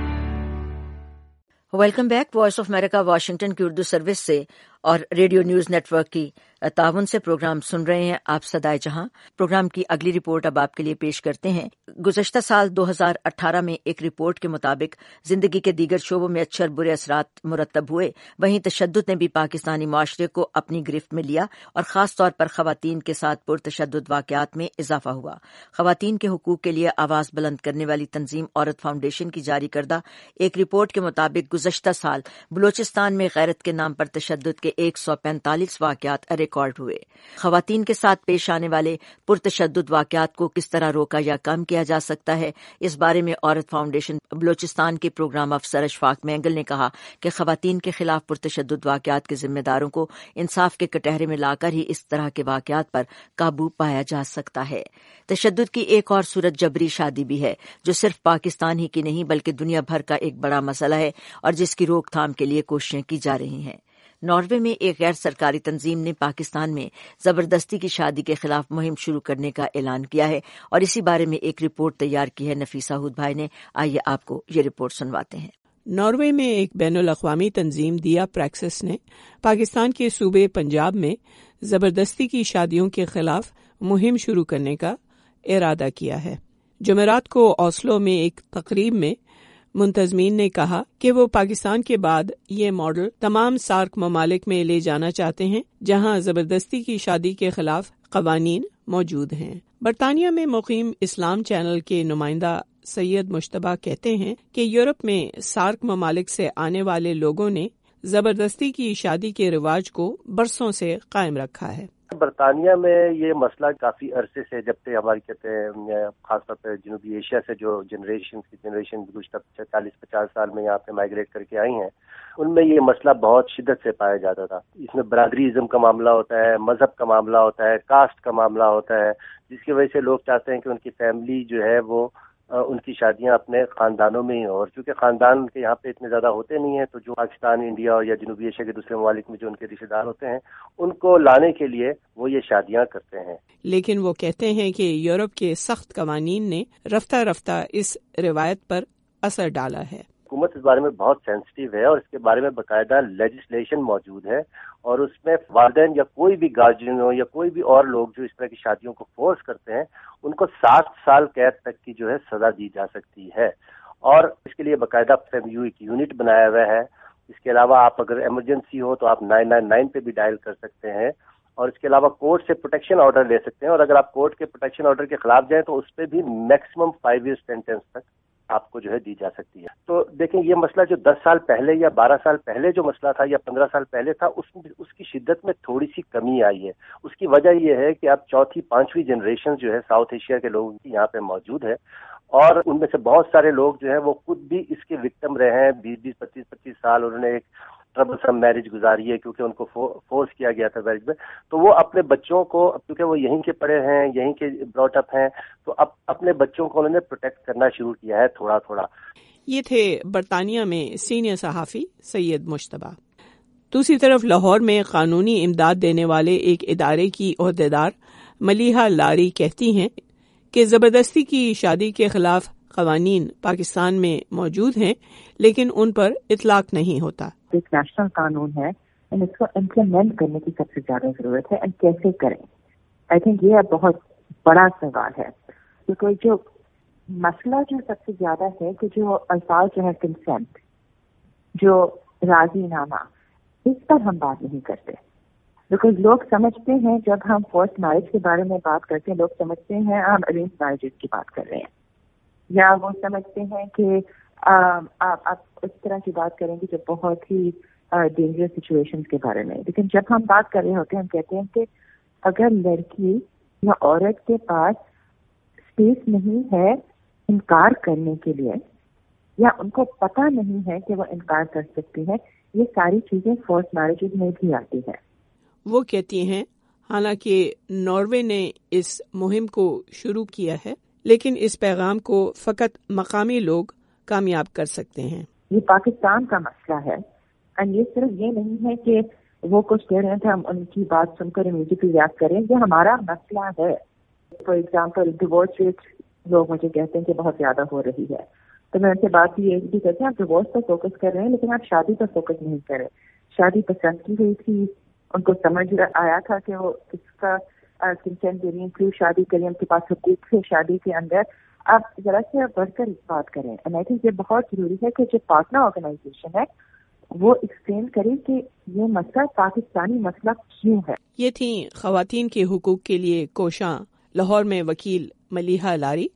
Welcome back. Voice of America Washington کی اردو سروس سے اور ریڈیو نیوز نیٹ ورک کی تعاون سے پروگرام سن رہے ہیں آپ صدائے جہاں۔ پروگرام کی اگلی رپورٹ اب آپ کے لیے پیش کرتے ہیں۔ گزشتہ سال 2018 میں ایک رپورٹ کے مطابق زندگی کے دیگر شعبوں میں اچھے اور برے اثرات مرتب ہوئے، وہیں تشدد نے بھی پاکستانی معاشرے کو اپنی گرفت میں لیا اور خاص طور پر خواتین کے ساتھ پرتشدد واقعات میں اضافہ ہوا۔ خواتین کے حقوق کے لیے آواز بلند کرنے والی تنظیم عورت فاؤنڈیشن کی جاری کردہ ایک رپورٹ کے مطابق گزشتہ سال بلوچستان میں غیرت کے نام پر تشدد کے 145 واقعات ریکارڈ ہوئے۔ خواتین کے ساتھ پیش آنے والے پرتشدد واقعات کو کس طرح روکا یا کم کیا جا سکتا ہے، اس بارے میں عورت فاؤنڈیشن بلوچستان کے پروگرام افسر اشفاق مینگل نے کہا کہ خواتین کے خلاف پرتشدد واقعات کے ذمہ داروں کو انصاف کے کٹہرے میں لا کر ہی اس طرح کے واقعات پر قابو پایا جا سکتا ہے۔ تشدد کی ایک اور صورت جبری شادی بھی ہے، جو صرف پاکستان ہی کی نہیں بلکہ دنیا بھر کا ایک بڑا مسئلہ ہے اور جس کی روک تھام کے لیے کوششیں کی جا رہی ہیں۔ ناروے میں ایک غیر سرکاری تنظیم نے پاکستان میں زبردستی کی شادی کے خلاف مہم شروع کرنے کا اعلان کیا ہے اور اسی بارے میں ایک رپورٹ تیار کی ہے نفیسہ ہود بھائی نے۔ آئیے آپ کو یہ رپورٹ سنواتے ہیں۔ ناروے میں ایک بین الاقوامی تنظیم دیا پریکسس نے پاکستان کے صوبے پنجاب میں زبردستی کی شادیوں کے خلاف مہم شروع کرنے کا ارادہ کیا ہے۔ جمعرات کو اوسلو میں ایک تقریب میں منتظمین نے کہا کہ وہ پاکستان کے بعد یہ ماڈل تمام سارک ممالک میں لے جانا چاہتے ہیں جہاں زبردستی کی شادی کے خلاف قوانین موجود ہیں۔ برطانیہ میں مقیم اسلام چینل کے نمائندہ سید مشتبہ کہتے ہیں کہ یورپ میں سارک ممالک سے آنے والے لوگوں نے زبردستی کی شادی کے رواج کو برسوں سے قائم رکھا ہے۔ برطانیہ میں یہ مسئلہ کافی عرصے سے، جب سے ہماری کہتے ہیں خاص طور پہ جنوبی ایشیا سے جو جنریشن گزشتہ 40-50 سال میں یہاں پہ مائگریٹ کر کے آئی ہیں، ان میں یہ مسئلہ بہت شدت سے پایا جاتا تھا۔ اس میں برادری ازم کا معاملہ ہوتا ہے، مذہب کا معاملہ ہوتا ہے، کاسٹ کا معاملہ ہوتا ہے، جس کی وجہ سے لوگ چاہتے ہیں کہ ان کی فیملی جو ہے وہ ان کی شادیاں اپنے خاندانوں میں ہی ہوں، اور چونکہ خاندان کے یہاں پہ اتنے زیادہ ہوتے نہیں ہیں، تو جو پاکستان، انڈیا یا جنوبی ایشیا کے دوسرے ممالک میں جو ان کے رشتے دار ہوتے ہیں، ان کو لانے کے لیے وہ یہ شادیاں کرتے ہیں۔ لیکن وہ کہتے ہیں کہ یورپ کے سخت قوانین نے رفتہ رفتہ اس روایت پر اثر ڈالا ہے۔ حکومت اس بارے میں بہت سینسٹیو ہے، اور اس کے بارے میں باقاعدہ لیجسلیشن موجود ہے، اور اس میں والدین یا کوئی بھی گارجین ہو یا کوئی بھی اور لوگ جو اس طرح کی شادیوں کو فورس کرتے ہیں، ان کو 7 سال قید تک کی جو ہے سزا دی جا سکتی ہے، اور اس کے لیے باقاعدہ ایک یونٹ بنایا ہوا ہے۔ اس کے علاوہ آپ اگر ایمرجنسی ہو تو آپ 999 پہ بھی ڈائل کر سکتے ہیں، اور اس کے علاوہ کورٹ سے پروٹیکشن آرڈر لے سکتے ہیں، اور اگر آپ کورٹ کے پروٹیکشن آرڈر کے خلاف جائیں تو اس پہ بھی میکسیمم 5 ایئرس سینٹنس تک آپ کو جو ہے دی جا سکتی ہے۔ تو دیکھیں، یہ مسئلہ جو 10 سال پہلے یا 12 سال پہلے جو مسئلہ تھا یا 15 سال پہلے تھا، اس کی شدت میں تھوڑی سی کمی آئی ہے۔ اس کی وجہ یہ ہے کہ اب 4تھی 5ویں جنریشن جو ہے ساؤتھ ایشیا کے لوگوں کی یہاں پہ موجود ہے، اور ان میں سے بہت سارے لوگ جو ہیں وہ خود بھی اس کے وکٹم رہے ہیں۔ 20-20 25-25 سال انہوں نے ایک ٹربلسم میرج گزاری ہے، کیونکہ ان کو فورس کیا گیا تھا میرج میں۔ تو وہ اپنے بچوں کو، کیونکہ وہ یہیں کے پڑے ہیں، یہیں کے براٹ اپ ہیں، تو اب اپنے بچوں کو انہوں نے پروٹیکٹ کرنا شروع کیا ہے تھوڑا تھوڑا۔ یہ تھے برطانیہ میں سینئر صحافی سید مجتبیٰ۔ دوسری طرف لاہور میں قانونی امداد دینے والے ایک ادارے کی عہدیدار ملیحہ لاری کہتی ہیں کہ زبردستی کی شادی کے خلاف قوانین پاکستان میں موجود ہیں، لیکن ان پر اطلاق نہیں ہوتا۔ ایک نیشنل قانون ہے، اس کو امپلیمنٹ کرنے کی سب سے زیادہ ضرورت ہے، کیسے کریں؟ آئی تھنک یہ بہت بڑا سوال ہے، کیونکہ جو مسئلہ جو سب سے زیادہ ہے کہ جو الفاظ جو ہے کنسینٹ، جو راضی نامہ، اس پر ہم بات نہیں کرتے، بیکاز لوگ سمجھتے ہیں جب ہم فورس میرج کے بارے میں بات کرتے ہیں، لوگ سمجھتے ہیں ہم ارینج میرجز کی بات کر رہے ہیں، یا وہ سمجھتے ہیں کہ آپ اس طرح کی بات کریں گے جو بہت ہی ڈینجرس سچویشن کے بارے میں۔ لیکن جب ہم بات کر رہے ہوتے ہیں، ہم کہتے ہیں کہ اگر لڑکی یا عورت کے پاس اسپیس نہیں ہے انکار کرنے کے لیے، یا ان کو پتہ نہیں ہے کہ وہ انکار کر سکتی ہے، یہ ساری چیزیں فورس میرجز میں بھی آتی ہے۔ وہ کہتی ہیں حالانکہ ناروے نے اس مہم کو شروع کیا ہے، لیکن اس پیغام کو فقط مقامی لوگ کامیاب کر سکتے ہیں۔ یہ پاکستان کا مسئلہ ہے، اور یہ صرف یہ نہیں ہے کہ وہ کچھ کہہ رہے ہیں تو ہم ان کی بات سن کر امیڈیٹلی ریئیکٹ کریں، یہ ہمارا مسئلہ ہے۔ فار ایگزامپل ڈیورس ریٹ لوگ مجھے کہتے ہیں کہ بہت زیادہ ہو رہی ہے، تو میں ان سے بات یہ بھی کہتے ہیں آپ ڈیورس پر فوکس کر رہے ہیں، لیکن آپ شادی پر فوکس نہیں کر رہے۔ شادی پسند کی گئی تھی، ان کو سمجھ آیا تھا کہ وہ اس کا کنسینٹ دے رہی ہیں، کیوں شادی کریں، ان کے پاس حقوق سے شادی کے اندر آپ ذرا سے بڑھ کر بات کریں۔ اینڈ آئی تھنک یہ بہت ضروری ہے کہ جو پارٹنر آرگنائزیشن ہے وہ ایکسپلین کرے کہ یہ مسئلہ پاکستانی مسئلہ کیوں ہے۔ یہ تھیں خواتین کے حقوق کے لیے کوشاں لاہور میں وکیل Maliha Lari.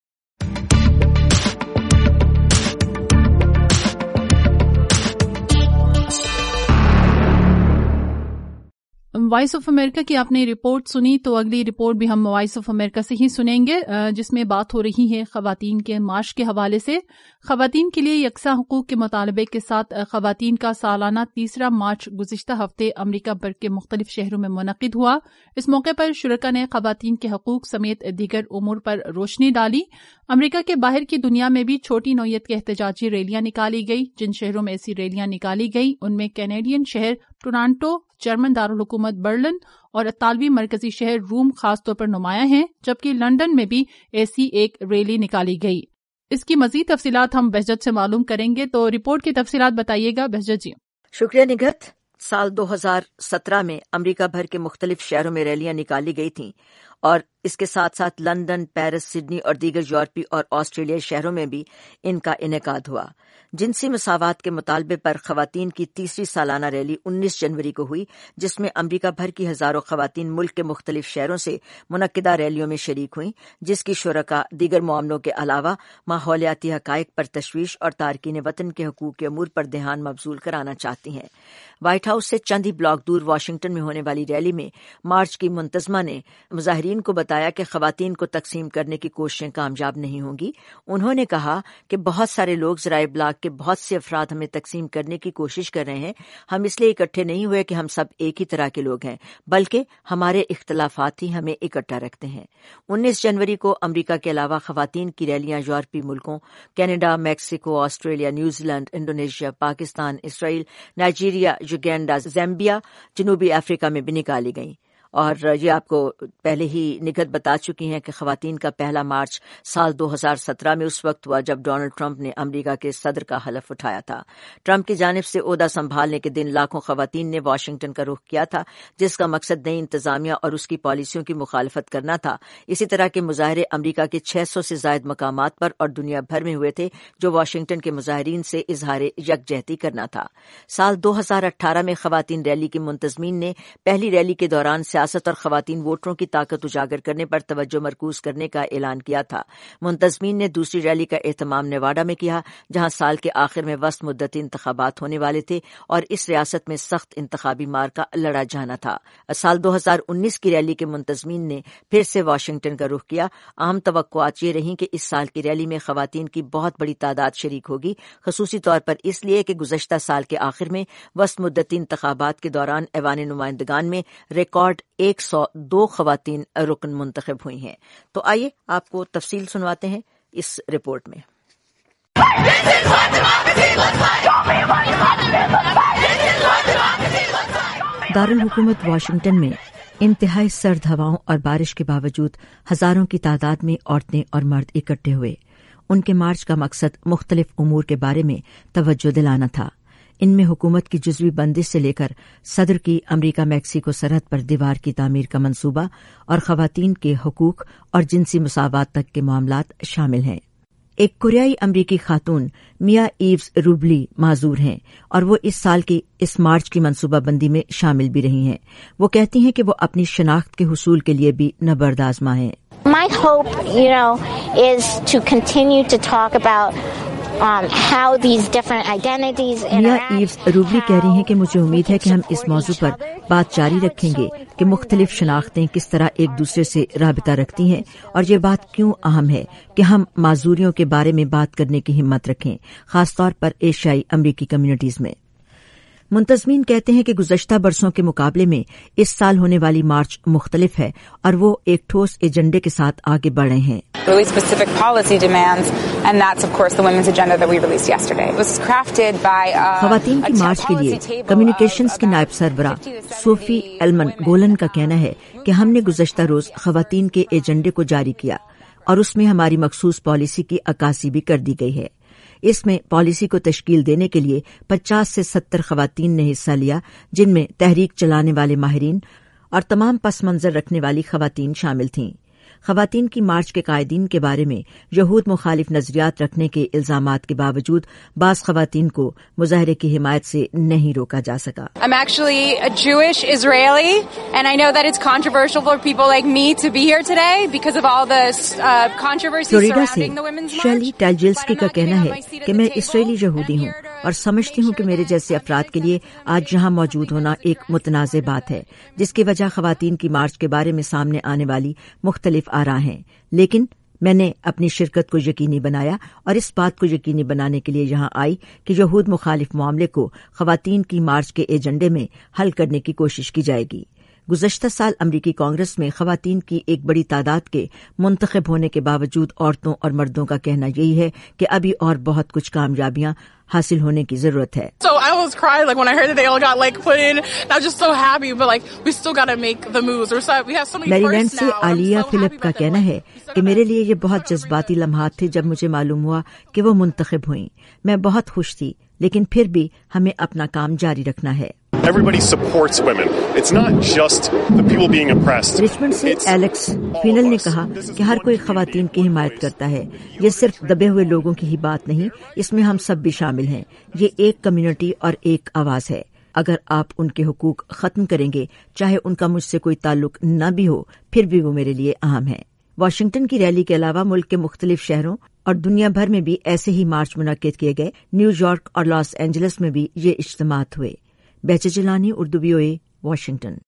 Voice of America کی آپ نے رپورٹ سنی، تو اگلی رپورٹ بھی ہم وائس آف امریکہ سے ہی سنیں گے، جس میں بات ہو رہی ہے خواتین کے معاش کے حوالے سے۔ خواتین کے لیے یکساں حقوق کے مطالبے کے ساتھ خواتین کا سالانہ 3 مارچ گزشتہ ہفتے امریکہ بھر کے مختلف شہروں میں منعقد ہوا۔ اس موقع پر شرکاء نے خواتین کے حقوق سمیت دیگر امور پر روشنی ڈالی۔ امریکہ کے باہر کی دنیا میں بھی چھوٹی نوعیت کے احتجاجی ریلیاں نکالی گئی۔ جن شہروں میں ایسی ریلیاں نکالی گئی ان میں کینیڈین شہر ٹورانٹو، جرمن دارالحکومت برلن اور اطالوی مرکزی شہر روم خاص طور پر نمایاں ہیں، جبکہ لندن میں بھی ایسی ایک ریلی نکالی گئی۔ اس کی مزید تفصیلات ہم بہجت سے معلوم کریں گے، تو رپورٹ کی تفصیلات بتائیے گا بہجت جی۔ شکریہ نگہت۔ سال 2017 میں امریکہ بھر کے مختلف شہروں میں ریلیاں نکالی گئی تھیں، اور اس کے ساتھ ساتھ لندن، پیرس، سڈنی اور دیگر یورپی اور آسٹریلیائی شہروں میں بھی ان کا انعقاد ہوا۔ جنسی مساوات کے مطالبے پر خواتین کی تیسری سالانہ ریلی 19 جنوری کو ہوئی، جس میں امریکہ بھر کی ہزاروں خواتین ملک کے مختلف شہروں سے منعقدہ ریلیوں میں شریک ہوئیں، جس کی شرکاء دیگر معاملوں کے علاوہ ماحولیاتی حقائق پر تشویش اور تارکین وطن کے حقوق کے امور پر دھیان مبذول کرانا چاہتی ہیں۔ وائٹ ہاؤس سے چند ہی بلاک دور واشنگٹن میں ہونے والی ریلی میں مارچ کی منتظمہ نے مظاہرین کو بتایا کہ خواتین کو تقسیم کرنے کی کوششیں کامیاب نہیں ہوں گی۔ انہوں نے کہا کہ بہت سارے لوگ ذرائع ابلاغ کے بہت سے افراد ہمیں تقسیم کرنے کی کوشش کر رہے ہیں۔ ہم اس لیے اکٹھے نہیں ہوئے کہ ہم سب ایک ہی طرح کے لوگ ہیں، بلکہ ہمارے اختلافات ہی ہمیں اکٹھا رکھتے ہیں۔ 19 جنوری کو امریکہ کے علاوہ خواتین کی ریلیاں یورپی ملکوں Canada, Mexico, Australia, New Zealand, Indonesia, Pakistan, Israel, Nigeria, Uganda, Zambia, جنوبی افریقہ میں بھی نکالی گئیں۔ اور یہ آپ کو پہلے ہی نگہت بتا چکی ہیں کہ خواتین کا پہلا مارچ سال 2017 میں اس وقت ہوا جب ڈونلڈ ٹرمپ نے امریکہ کے صدر کا حلف اٹھایا تھا۔ ٹرمپ کی جانب سے عہدہ سنبھالنے کے دن لاکھوں خواتین نے واشنگٹن کا رخ کیا تھا، جس کا مقصد نئی انتظامیہ اور اس کی پالیسیوں کی مخالفت کرنا تھا۔ اسی طرح کے مظاہرے امریکہ کے 600 سے زائد مقامات پر اور دنیا بھر میں ہوئے تھے، جو واشنگٹن کے مظاہرین سے اظہار یکجہتی کرنا تھا۔ سال 2018 میں خواتین ریلی کے منتظمین نے پہلی ریلی کے دوران سیاست اور خواتین ووٹروں کی طاقت اجاگر کرنے پر توجہ مرکوز کرنے کا اعلان کیا تھا۔ منتظمین نے دوسری ریلی کا اہتمام نیواڈا میں کیا، جہاں سال کے آخر میں وسط مدتی انتخابات ہونے والے تھے اور اس ریاست میں سخت انتخابی مارکا لڑا جانا تھا۔ سال 2019 کی ریلی کے منتظمین نے پھر سے واشنگٹن کا رخ کیا۔ اہم توقعات یہ رہیں کہ اس سال کی ریلی میں خواتین کی بہت بڑی تعداد شریک ہوگی، خصوصی طور پر اس لیے کہ گزشتہ سال کے آخر میں وسط مدتی انتخابات کے دوران ایوان نمائندگان میں ریکارڈ 102 خواتین رکن منتخب ہوئی ہیں۔ تو آئیے آپ کو تفصیل سنواتے ہیں اس رپورٹ میں۔ دارالحکومت واشنگٹن میں انتہائی سرد ہواؤں اور بارش کے باوجود ہزاروں کی تعداد میں عورتیں اور مرد اکٹھے ہوئے۔ ان کے مارچ کا مقصد مختلف امور کے بارے میں توجہ دلانا تھا۔ ان میں حکومت کی جزوی بندش سے لے کر صدر کی امریکہ میکسیکو سرحد پر دیوار کی تعمیر کا منصوبہ اور خواتین کے حقوق اور جنسی مساوات تک کے معاملات شامل ہیں۔ ایک کوریائی امریکی خاتون میاں ایوز روبلی معذور ہیں اور وہ اس سال کی اس مارچ کی منصوبہ بندی میں شامل بھی رہی ہیں۔ وہ کہتی ہیں کہ وہ اپنی شناخت کے حصول کے لیے بھی نبرد آزما ہیں۔ My hope, is to continue to talk about how these different identities میاں ایوز روبلی کہہ رہی ہیں کہ مجھے امید ہے کہ ہم اس موضوع پر بات جاری رکھیں گے کہ مختلف شناختیں کس طرح ایک دوسرے سے رابطہ رکھتی ہیں اور یہ بات کیوں اہم ہے کہ ہم معذوریوں کے بارے میں بات کرنے کی ہمت رکھیں، خاص طور پر ایشیائی امریکی کمیونٹیز میں۔ منتظمین کہتے ہیں کہ گزشتہ برسوں کے مقابلے میں اس سال ہونے والی مارچ مختلف ہے اور وہ ایک ٹھوس ایجنڈے کے ساتھ آگے بڑھ رہے ہیں۔ خواتین کی مارچ کے لیے کمیونیکیشنز کی نائب سربراہ صوفی ایلمن گولن کا کہنا ہے کہ ہم نے گزشتہ روز خواتین کے ایجنڈے کو جاری کیا اور اس میں ہماری مخصوص پالیسی کی عکاسی بھی کر دی گئی ہے۔ اس میں پالیسی کو تشکیل دینے کے لیے 50 سے 70 خواتین نے حصہ لیا، جن میں تحریک چلانے والے ماہرین اور تمام پس منظر رکھنے والی خواتین شامل تھیں۔ خواتین کی مارچ کے قائدین کے بارے میں یہود مخالف نظریات رکھنے کے الزامات کے باوجود بعض خواتین کو مظاہرے کی حمایت سے نہیں روکا جا سکا۔ I'm actually a Jewish Israeli and I know that it's controversial for people like me to be here today because of all the controversy surrounding the women's march. Shelley ٹیلجلسکی کا کہنا ہے کہ میں اسرائیلی یہودی ہوں اور سمجھتی ہوں کہ میرے جیسے افراد کے لیے آج یہاں موجود ہونا ایک متنازع بات ہے، جس کی وجہ خواتین کی مارچ کے بارے میں سامنے آنے والی مختلف آراء ہیں، لیکن میں نے اپنی شرکت کو یقینی بنایا اور اس بات کو یقینی بنانے کے لیے یہاں آئی کہ یہود مخالف معاملے کو خواتین کی مارچ کے ایجنڈے میں حل کرنے کی کوشش کی جائے گی۔ گزشتہ سال امریکی کانگریس میں خواتین کی ایک بڑی تعداد کے منتخب ہونے کے باوجود عورتوں اور مردوں کا کہنا یہی ہے کہ ابھی اور بہت کچھ کامیابیاں حاصل ہونے کی ضرورت ہے۔ So I was crying when I heard that they all got put in. I was just so happy, but we still got to make the moves. We have so many Maryland firsts سے now. Aliya Philip کا کہنا ہے کہ میرے لیے یہ بہت جذباتی لمحات تھے جب مجھے معلوم ہوا کہ وہ منتخب ہوئیں۔ میں بہت خوش تھی लेकिन फिर भी हमें अपना काम जारी रखना है। Everybody supports women. It's not just the people being oppressed. Richmond से एलेक्स फिनल ने कहा कि हर कोई खवातीन की हिमायत करता है। ये सिर्फ दबे हुए लोगों की ही बात नहीं, इसमें हम सब भी शामिल हैं। ये एक कम्युनिटी और एक आवाज है। अगर आप उनके हुकूक खत्म करेंगे, चाहे उनका मुझसे कोई ताल्लुक न भी हो, फिर भी वो मेरे लिए अहम है। वाशिंगटन की रैली के अलावा मुल्क के मुख्तलिफ शहरों और दुनिया भर में भी ऐसे ही मार्च मुनक्किद किए गए। न्यूयॉर्क और लॉस एंजलिस में भी ये इज्तिमात हुए। बेचे जिलानी, उर्दू VOA, वाशिंगटन।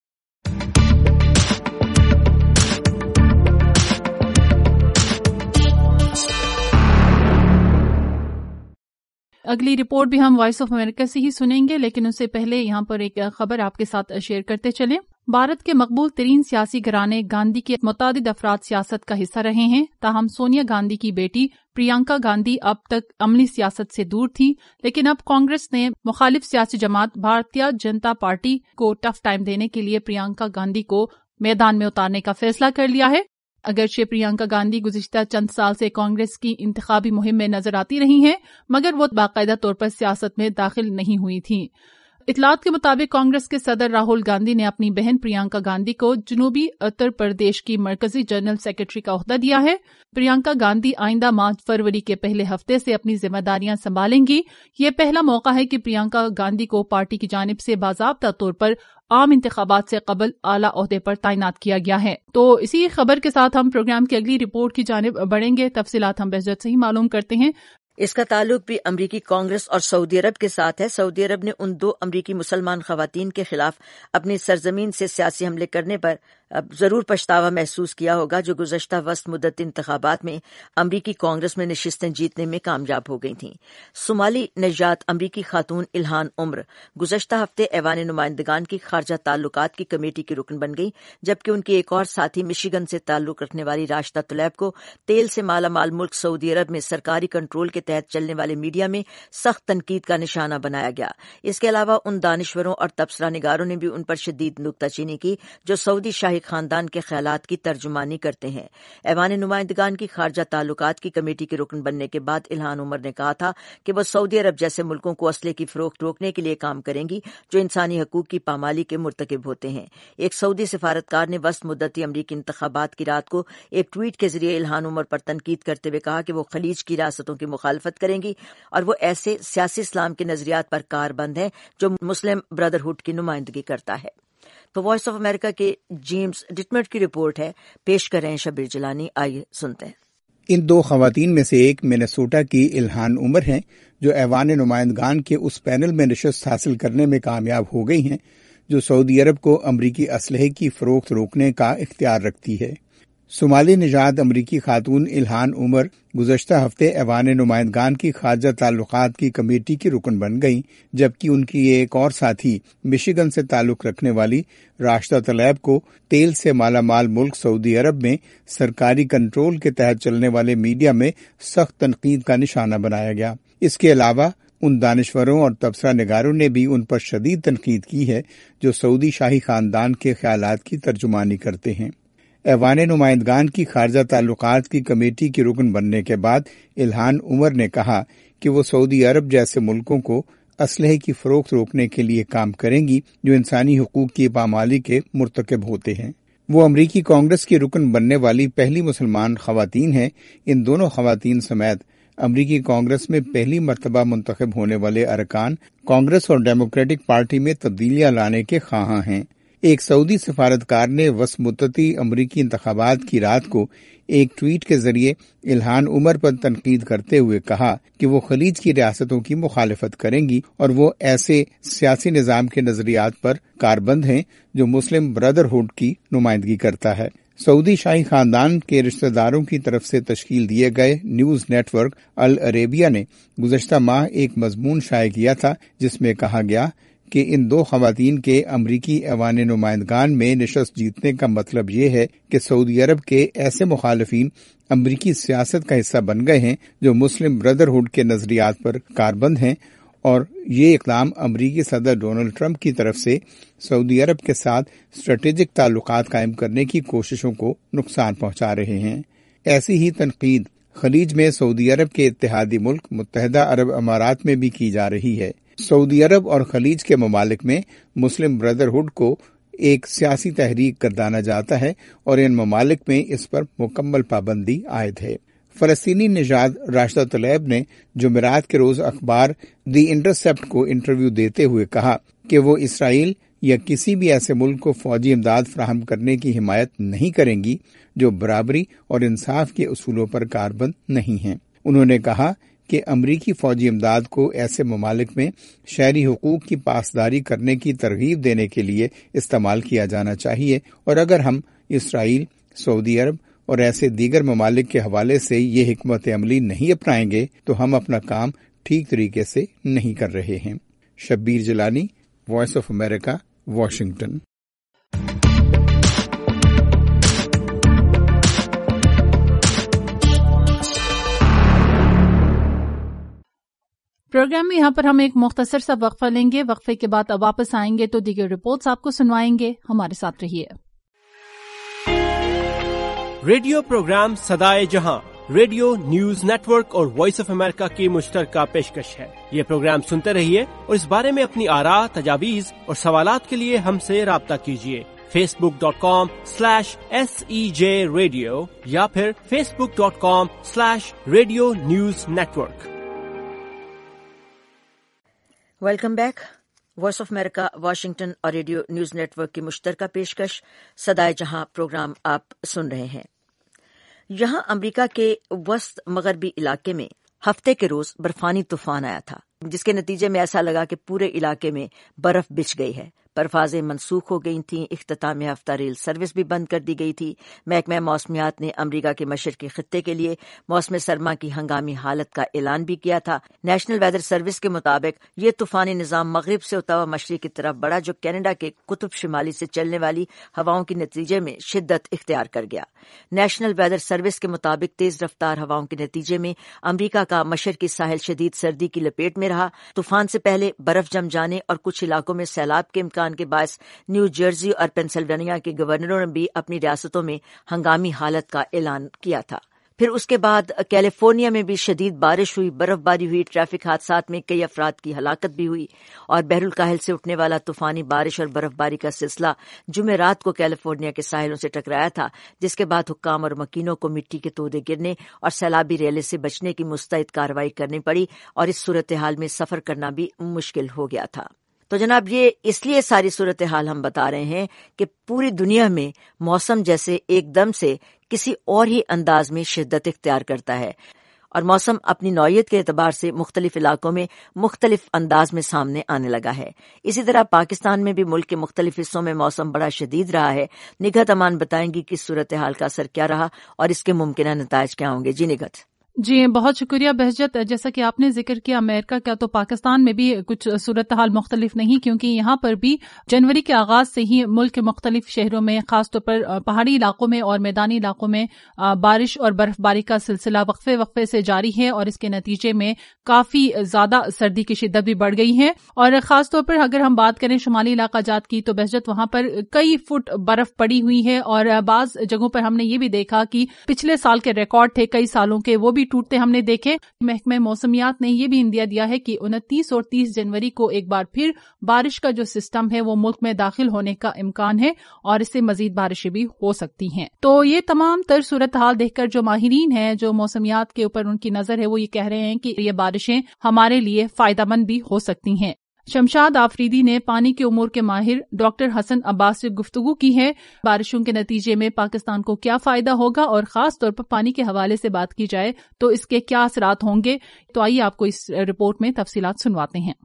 अगली रिपोर्ट भी हम वॉइस ऑफ अमेरिका से ही सुनेंगे, लेकिन उससे पहले यहाँ पर एक खबर आपके साथ शेयर करते चलें। भारत के मकबूल तरीन सियासी घराने गांधी के मुतादिद अफराद सियासत का हिस्सा रहे हैं। ताहम सोनिया गांधी की बेटी प्रियंका गांधी अब तक अमली सियासत से दूर थी, लेकिन अब कांग्रेस ने मुखालिफ सियासी जमात भारतीय जनता पार्टी को टफ टाइम देने के लिए प्रियंका गांधी को मैदान में उतारने का फैसला कर लिया है। अगरचे प्रियंका गांधी गुज़िश्ता चंद साल से कांग्रेस की इंतखाबी मुहिम में नजर आती रही हैं, मगर वो बाकायदा तौर पर सियासत में दाखिल नहीं हुई थीं। इतलात के मुताबिक कांग्रेस के सदर राहुल गांधी ने अपनी बहन प्रियंका गांधी को जनूबी उत्तर प्रदेश की मरकजी जनरल सेक्रेटरी का ओहदा दिया है। प्रियंका गांधी आइंदा माह फरवरी के पहले हफ्ते से अपनी जिम्मेदारियां संभालेंगी। ये पहला मौका है कि प्रियंका गांधी को पार्टी की जानिब से बाज़ाब्ता तौर पर आम इंतखाबात से कबल आला ओहदे पर तैनात किया गया है। तो इसी खबर के साथ हम प्रोग्राम की अगली रिपोर्ट की जानिब बढ़ेंगे। तफसीलात हम बहजत से ही मालूम करते हैं। इसका ताल्लुक भी अमरीकी कांग्रेस और सऊदी अरब के साथ है। सऊदी अरब ने उन 2 अमरीकी मुसलमान खवातीन के खिलाफ अपनी सरजमीन से सियासी हमले करने पर जरूर पछतावा महसूस किया होगा, जो गुज़श्ता वस्त मुद्दत इंतखाबात में अमरीकी कांग्रेस में नशिस्तें जीतने में कामयाब हो गई थीं। सोमाली नजात अमरीकी खातून इल्हान उम्र गुज़श्ता हफ्ते ऐवान नुमाइंदगान की खारजा ताल्लुकात की कमेटी की रुकन बन गई, जबकि उनकी एक और साथी मिशिगन से ताल्लुक रखने वाली राशिदा तलैब को तेल से माला माल मुल्क सऊदी अरब में सरकारी कंट्रोल के तहत चलने वाले मीडिया में सख्त तनकीद का निशाना बनाया गया। इसके अलावा उन दानिश्वरों और तबसरा निगारों ने भी उन पर शदीद नुक्ताचीनी की जो सऊदी शाही खानदान के ख्यालात की तर्जुमानी करते हैं। ऐवान नुमाइंदगान की खारजा ताल्लुकात की कमेटी के रुकन बनने के बाद इल्हान उमर ने कहा था कि वो सऊदी अरब जैसे मुल्कों को असले की फरोख्त रोकने के लिए काम करेंगी जो इंसानी हकूक की पामाली के मुर्तकिब होते हैं। एक सऊदी सिफारतकार ने वस्त मुद्दती अमरीकी इंतखाबात की रात को एक ट्वीट के जरिए इल्हान उमर पर तनकीद करते हुए कहा कि वो खलीज की रियासतों की मुखालफत करेंगी और वो ऐसे सियासी इस्लाम के नजरियात पर कारबंद है जो मुस्लिम ब्रदरहुड की नुमाइंदगी करता है। तो वॉइस ऑफ अमेरिका के जेम्स डिटमर्ट की रिपोर्ट है, पेश कर रहे हैं शबीर जिलानी। आइए सुनते हैं। इन 2 खवातीन में से एक मिनेसोटा की इल्हान उमर हैं, जो ऐवान नुमाइंदगान के उस पैनल में नशस्त हासिल करने में कामयाब हो गई हैं जो सऊदी अरब को अमरीकी असलहे की फरोख्त रोकने का इख्तियार रखती है। सोमाली निजात अमरीकी खातून इल्हान उमर गुज़श्ता हफ्ते ऐवान नुमाइंदगान की खारजा ताल्लुकात की कमेटी की रुकन बन गईं, जबकि उनकी एक और साथी मिशिगन से ताल्लुक रखने वाली राशिदा तलैब को तेल से माला माल मुल्क सऊदी अरब में सरकारी कंट्रोल के तहत चलने वाले मीडिया में सख्त तनकीद का निशाना बनाया गया। इसके अलावा उन दानिश्वरों और तबसरा निगारों ने भी उन पर शदीद तनकीद की है जो सऊदी शाही खानदान के ख्यालात की तर्जुमानी करते हैं। ऐवान नुमाइंदगान की खारजा ताल्लुकात की कमेटी की रुकन बनने के बाद इल्हान उमर ने कहा कि वो सऊदी अरब जैसे मुल्कों को असलहे की फरोख्त रोकने के लिए काम करेंगी जो इंसानी हुकूक की पामाली के मुर्तकिब होते हैं। वो अमरीकी कांग्रेस की रुकन बनने वाली पहली मुसलमान खवातीन हैं। इन दोनों खवातीन समेत अमरीकी कांग्रेस में पहली मरतबा मुंतखब होने वाले अरकान कांग्रेस और डेमोक्रेटिक पार्टी में तब्दीलियां लाने के ख्वाहां हैं। एक सऊदी सिफारतकार ने वसमुद्दती अमरीकी इंतखाबात की रात को एक ट्वीट के जरिए इल्हान उमर पर तनकीद करते हुए कहा कि वो खलीज की रियासतों की मुखालिफत करेंगी और वो ऐसे सियासी निजाम के नजरियात पर कारबंद हैं जो मुस्लिम ब्रदरहुड की नुमाइंदगी करता है। सऊदी शाही खानदान के रिश्तेदारों की तरफ से तश्कील दिए गए न्यूज नेटवर्क अल अरेबिया ने गुज़श्ता माह एक मजमून शाये किया था जिसमें कहा गया कि इन 2 खवातीन के अमरीकी ऐवान नुमाइंदगान में नशस्त जीतने का मतलब ये है कि सऊदी अरब के ऐसे मुखालिफिन अमरीकी सियासत का हिस्सा बन गए हैं जो मुस्लिम ब्रदरहुड के नजरियात पर कारबंद हैं और ये इक़दाम अमरीकी सदर डोनाल्ड ट्रंप की तरफ से सऊदी अरब के साथ स्ट्रेटेजिक ताल्लुकात कायम करने की कोशिशों को नुकसान पहुंचा रहे हैं। ऐसी ही तनकीद خلیج میں سعودی عرب کے اتحادی ملک متحدہ عرب امارات میں بھی کی جا رہی ہے۔ سعودی عرب اور خلیج کے ممالک میں مسلم بردرہڈ کو ایک سیاسی تحریک گردانا جاتا ہے اور ان ممالک میں اس پر مکمل پابندی عائد ہے۔ فلسطینی نژاد راشدہ طلیب نے جمعرات کے روز اخبار دی انٹرسیپٹ کو انٹرویو دیتے ہوئے کہا کہ وہ اسرائیل یا کسی بھی ایسے ملک کو فوجی امداد فراہم کرنے کی حمایت نہیں کریں گی جو برابری اور انصاف کے اصولوں پر کاربند نہیں ہیں۔ انہوں نے کہا کہ امریکی فوجی امداد کو ایسے ممالک میں شہری حقوق کی پاسداری کرنے کی ترغیب دینے کے لیے استعمال کیا جانا چاہیے، اور اگر ہم اسرائیل، سعودی عرب اور ایسے دیگر ممالک کے حوالے سے یہ حکمت عملی نہیں اپنائیں گے تو ہم اپنا کام ٹھیک طریقے سے نہیں کر رہے ہیں۔ Shabbir Jilani, voice of America, Washington. Program میں یہاں پر ہم ایک مختصر سا وقفہ لیں گے۔ وقفے کے بعد اب واپس آئیں گے تو دیگر رپورٹس آپ کو سنوائیں گے۔ ہمارے ساتھ رہیے۔ ریڈیو پروگرام صدائے جہاں ریڈیو نیوز نیٹ ورک اور وائس آف امریکہ کی مشترکہ پیشکش ہے۔ یہ پروگرام سنتے رہیے اور اس بارے میں اپنی آراء، تجاویز اور سوالات کے لیے ہم سے رابطہ کیجیے۔ facebook.com/SEJ Radio یا پھر facebook.com/Radio News Network۔ Welcome back. Voice of America Washington اور ریڈیو نیوز نیٹ ورک کی مشترکہ پیشکش صدائے جہاں پروگرام آپ سن رہے ہیں۔ یہاں امریکہ کے وسط مغربی علاقے میں ہفتے کے روز برفانی طوفان آیا تھا، جس کے نتیجے میں ایسا لگا کہ پورے علاقے میں برف بچھ گئی ہے۔ پروازیں منسوخ ہو گئی تھیں، اختتام یافتہ ریل سروس بھی بند کر دی گئی تھی۔ محکمہ موسمیات نے امریکہ کے مشرقی خطے کے لیے موسم سرما کی ہنگامی حالت کا اعلان بھی کیا تھا۔ نیشنل ویدر سروس کے مطابق یہ طوفانی نظام مغرب سے ہوتا ہوا مشرق کی طرف بڑھا، جو کینیڈا کے قطب شمالی سے چلنے والی ہواؤں کے نتیجے میں شدت اختیار کر گیا۔ نیشنل ویدر سروس کے مطابق تیز رفتار ہواؤں کے نتیجے میں امریکہ کا مشرقی ساحل شدید سردی کی لپیٹ میں رہا۔ طوفان سے پہلے برف جم جانے اور کچھ علاقوں میں سیلاب کے امکان کے باعث نیو جرسی اور پینسلوینیا کے گورنروں نے بھی اپنی ریاستوں میں ہنگامی حالت کا اعلان کیا تھا۔ پھر اس کے بعد کیلیفورنیا میں بھی شدید بارش ہوئی، برف باری ہوئی، ٹریفک حادثات میں کئی افراد کی ہلاکت بھی ہوئی، اور بحر الکاہل سے اٹھنے والا طوفانی بارش اور برف باری کا سلسلہ جمعرات کو کیلیفورنیا کے ساحلوں سے ٹکرایا تھا، جس کے بعد حکام اور مکینوں کو مٹی کے تودے گرنے اور سیلابی ریلے سے بچنے کی مستعد کارروائی کرنی پڑی، اور اس صورتحال میں سفر کرنا بھی مشکل ہو گیا تھا۔ تو جناب، یہ اس لیے ساری صورتحال ہم بتا رہے ہیں کہ پوری دنیا میں موسم جیسے ایک دم سے کسی اور ہی انداز میں شدت اختیار کرتا ہے، اور موسم اپنی نوعیت کے اعتبار سے مختلف علاقوں میں مختلف انداز میں سامنے آنے لگا ہے۔ اسی طرح پاکستان میں بھی ملک کے مختلف حصوں میں موسم بڑا شدید رہا ہے۔ نگہت امان بتائیں گی کہ اس صورتحال کا اثر کیا رہا اور اس کے ممکنہ نتائج کیا ہوں گے۔ جی نگہت۔ جی بہت شکریہ بہجت۔ جیسا کہ آپ نے ذکر کیا امریکہ کا، تو پاکستان میں بھی کچھ صورتحال مختلف نہیں، کیونکہ یہاں پر بھی جنوری کے آغاز سے ہی ملک کے مختلف شہروں میں، خاص طور پر پہاڑی علاقوں میں اور میدانی علاقوں میں بارش اور برف باری کا سلسلہ وقفے سے جاری ہے، اور اس کے نتیجے میں کافی زیادہ سردی کی شدت بھی بڑھ گئی ہے۔ اور خاص طور پر اگر ہم بات کریں شمالی علاقہ جات کی، تو بہجت وہاں پر کئی فٹ برف پڑی ہوئی ہے، اور بعض جگہوں پر ہم نے یہ بھی دیکھا کہ پچھلے سال کے ریکارڈ تھے کئی سالوں کے، وہ بھی ٹوٹتے ہم نے دیکھے۔ محکمہ موسمیات نے یہ بھی اندیا دیا ہے کہ 29 اور 30 جنوری کو ایک بار پھر بارش کا جو سسٹم ہے وہ ملک میں داخل ہونے کا امکان ہے، اور اس سے مزید بارشیں بھی ہو سکتی ہیں۔ تو یہ تمام تر صورتحال دیکھ کر جو ماہرین ہیں، جو موسمیات کے اوپر ان کی نظر ہے، وہ یہ کہہ رہے ہیں کہ یہ بارشیں ہمارے لیے فائدہ مند بھی ہو سکتی ہیں۔ شمشاد آفریدی نے پانی کے امور کے ماہر ڈاکٹر حسن عباس سے گفتگو کی ہے۔ بارشوں کے نتیجے میں پاکستان کو کیا فائدہ ہوگا، اور خاص طور پر پانی کے حوالے سے بات کی جائے تو اس کے کیا اثرات ہوں گے۔ تو آئیے آپ کو اس رپورٹ میں تفصیلات سنواتے ہیں۔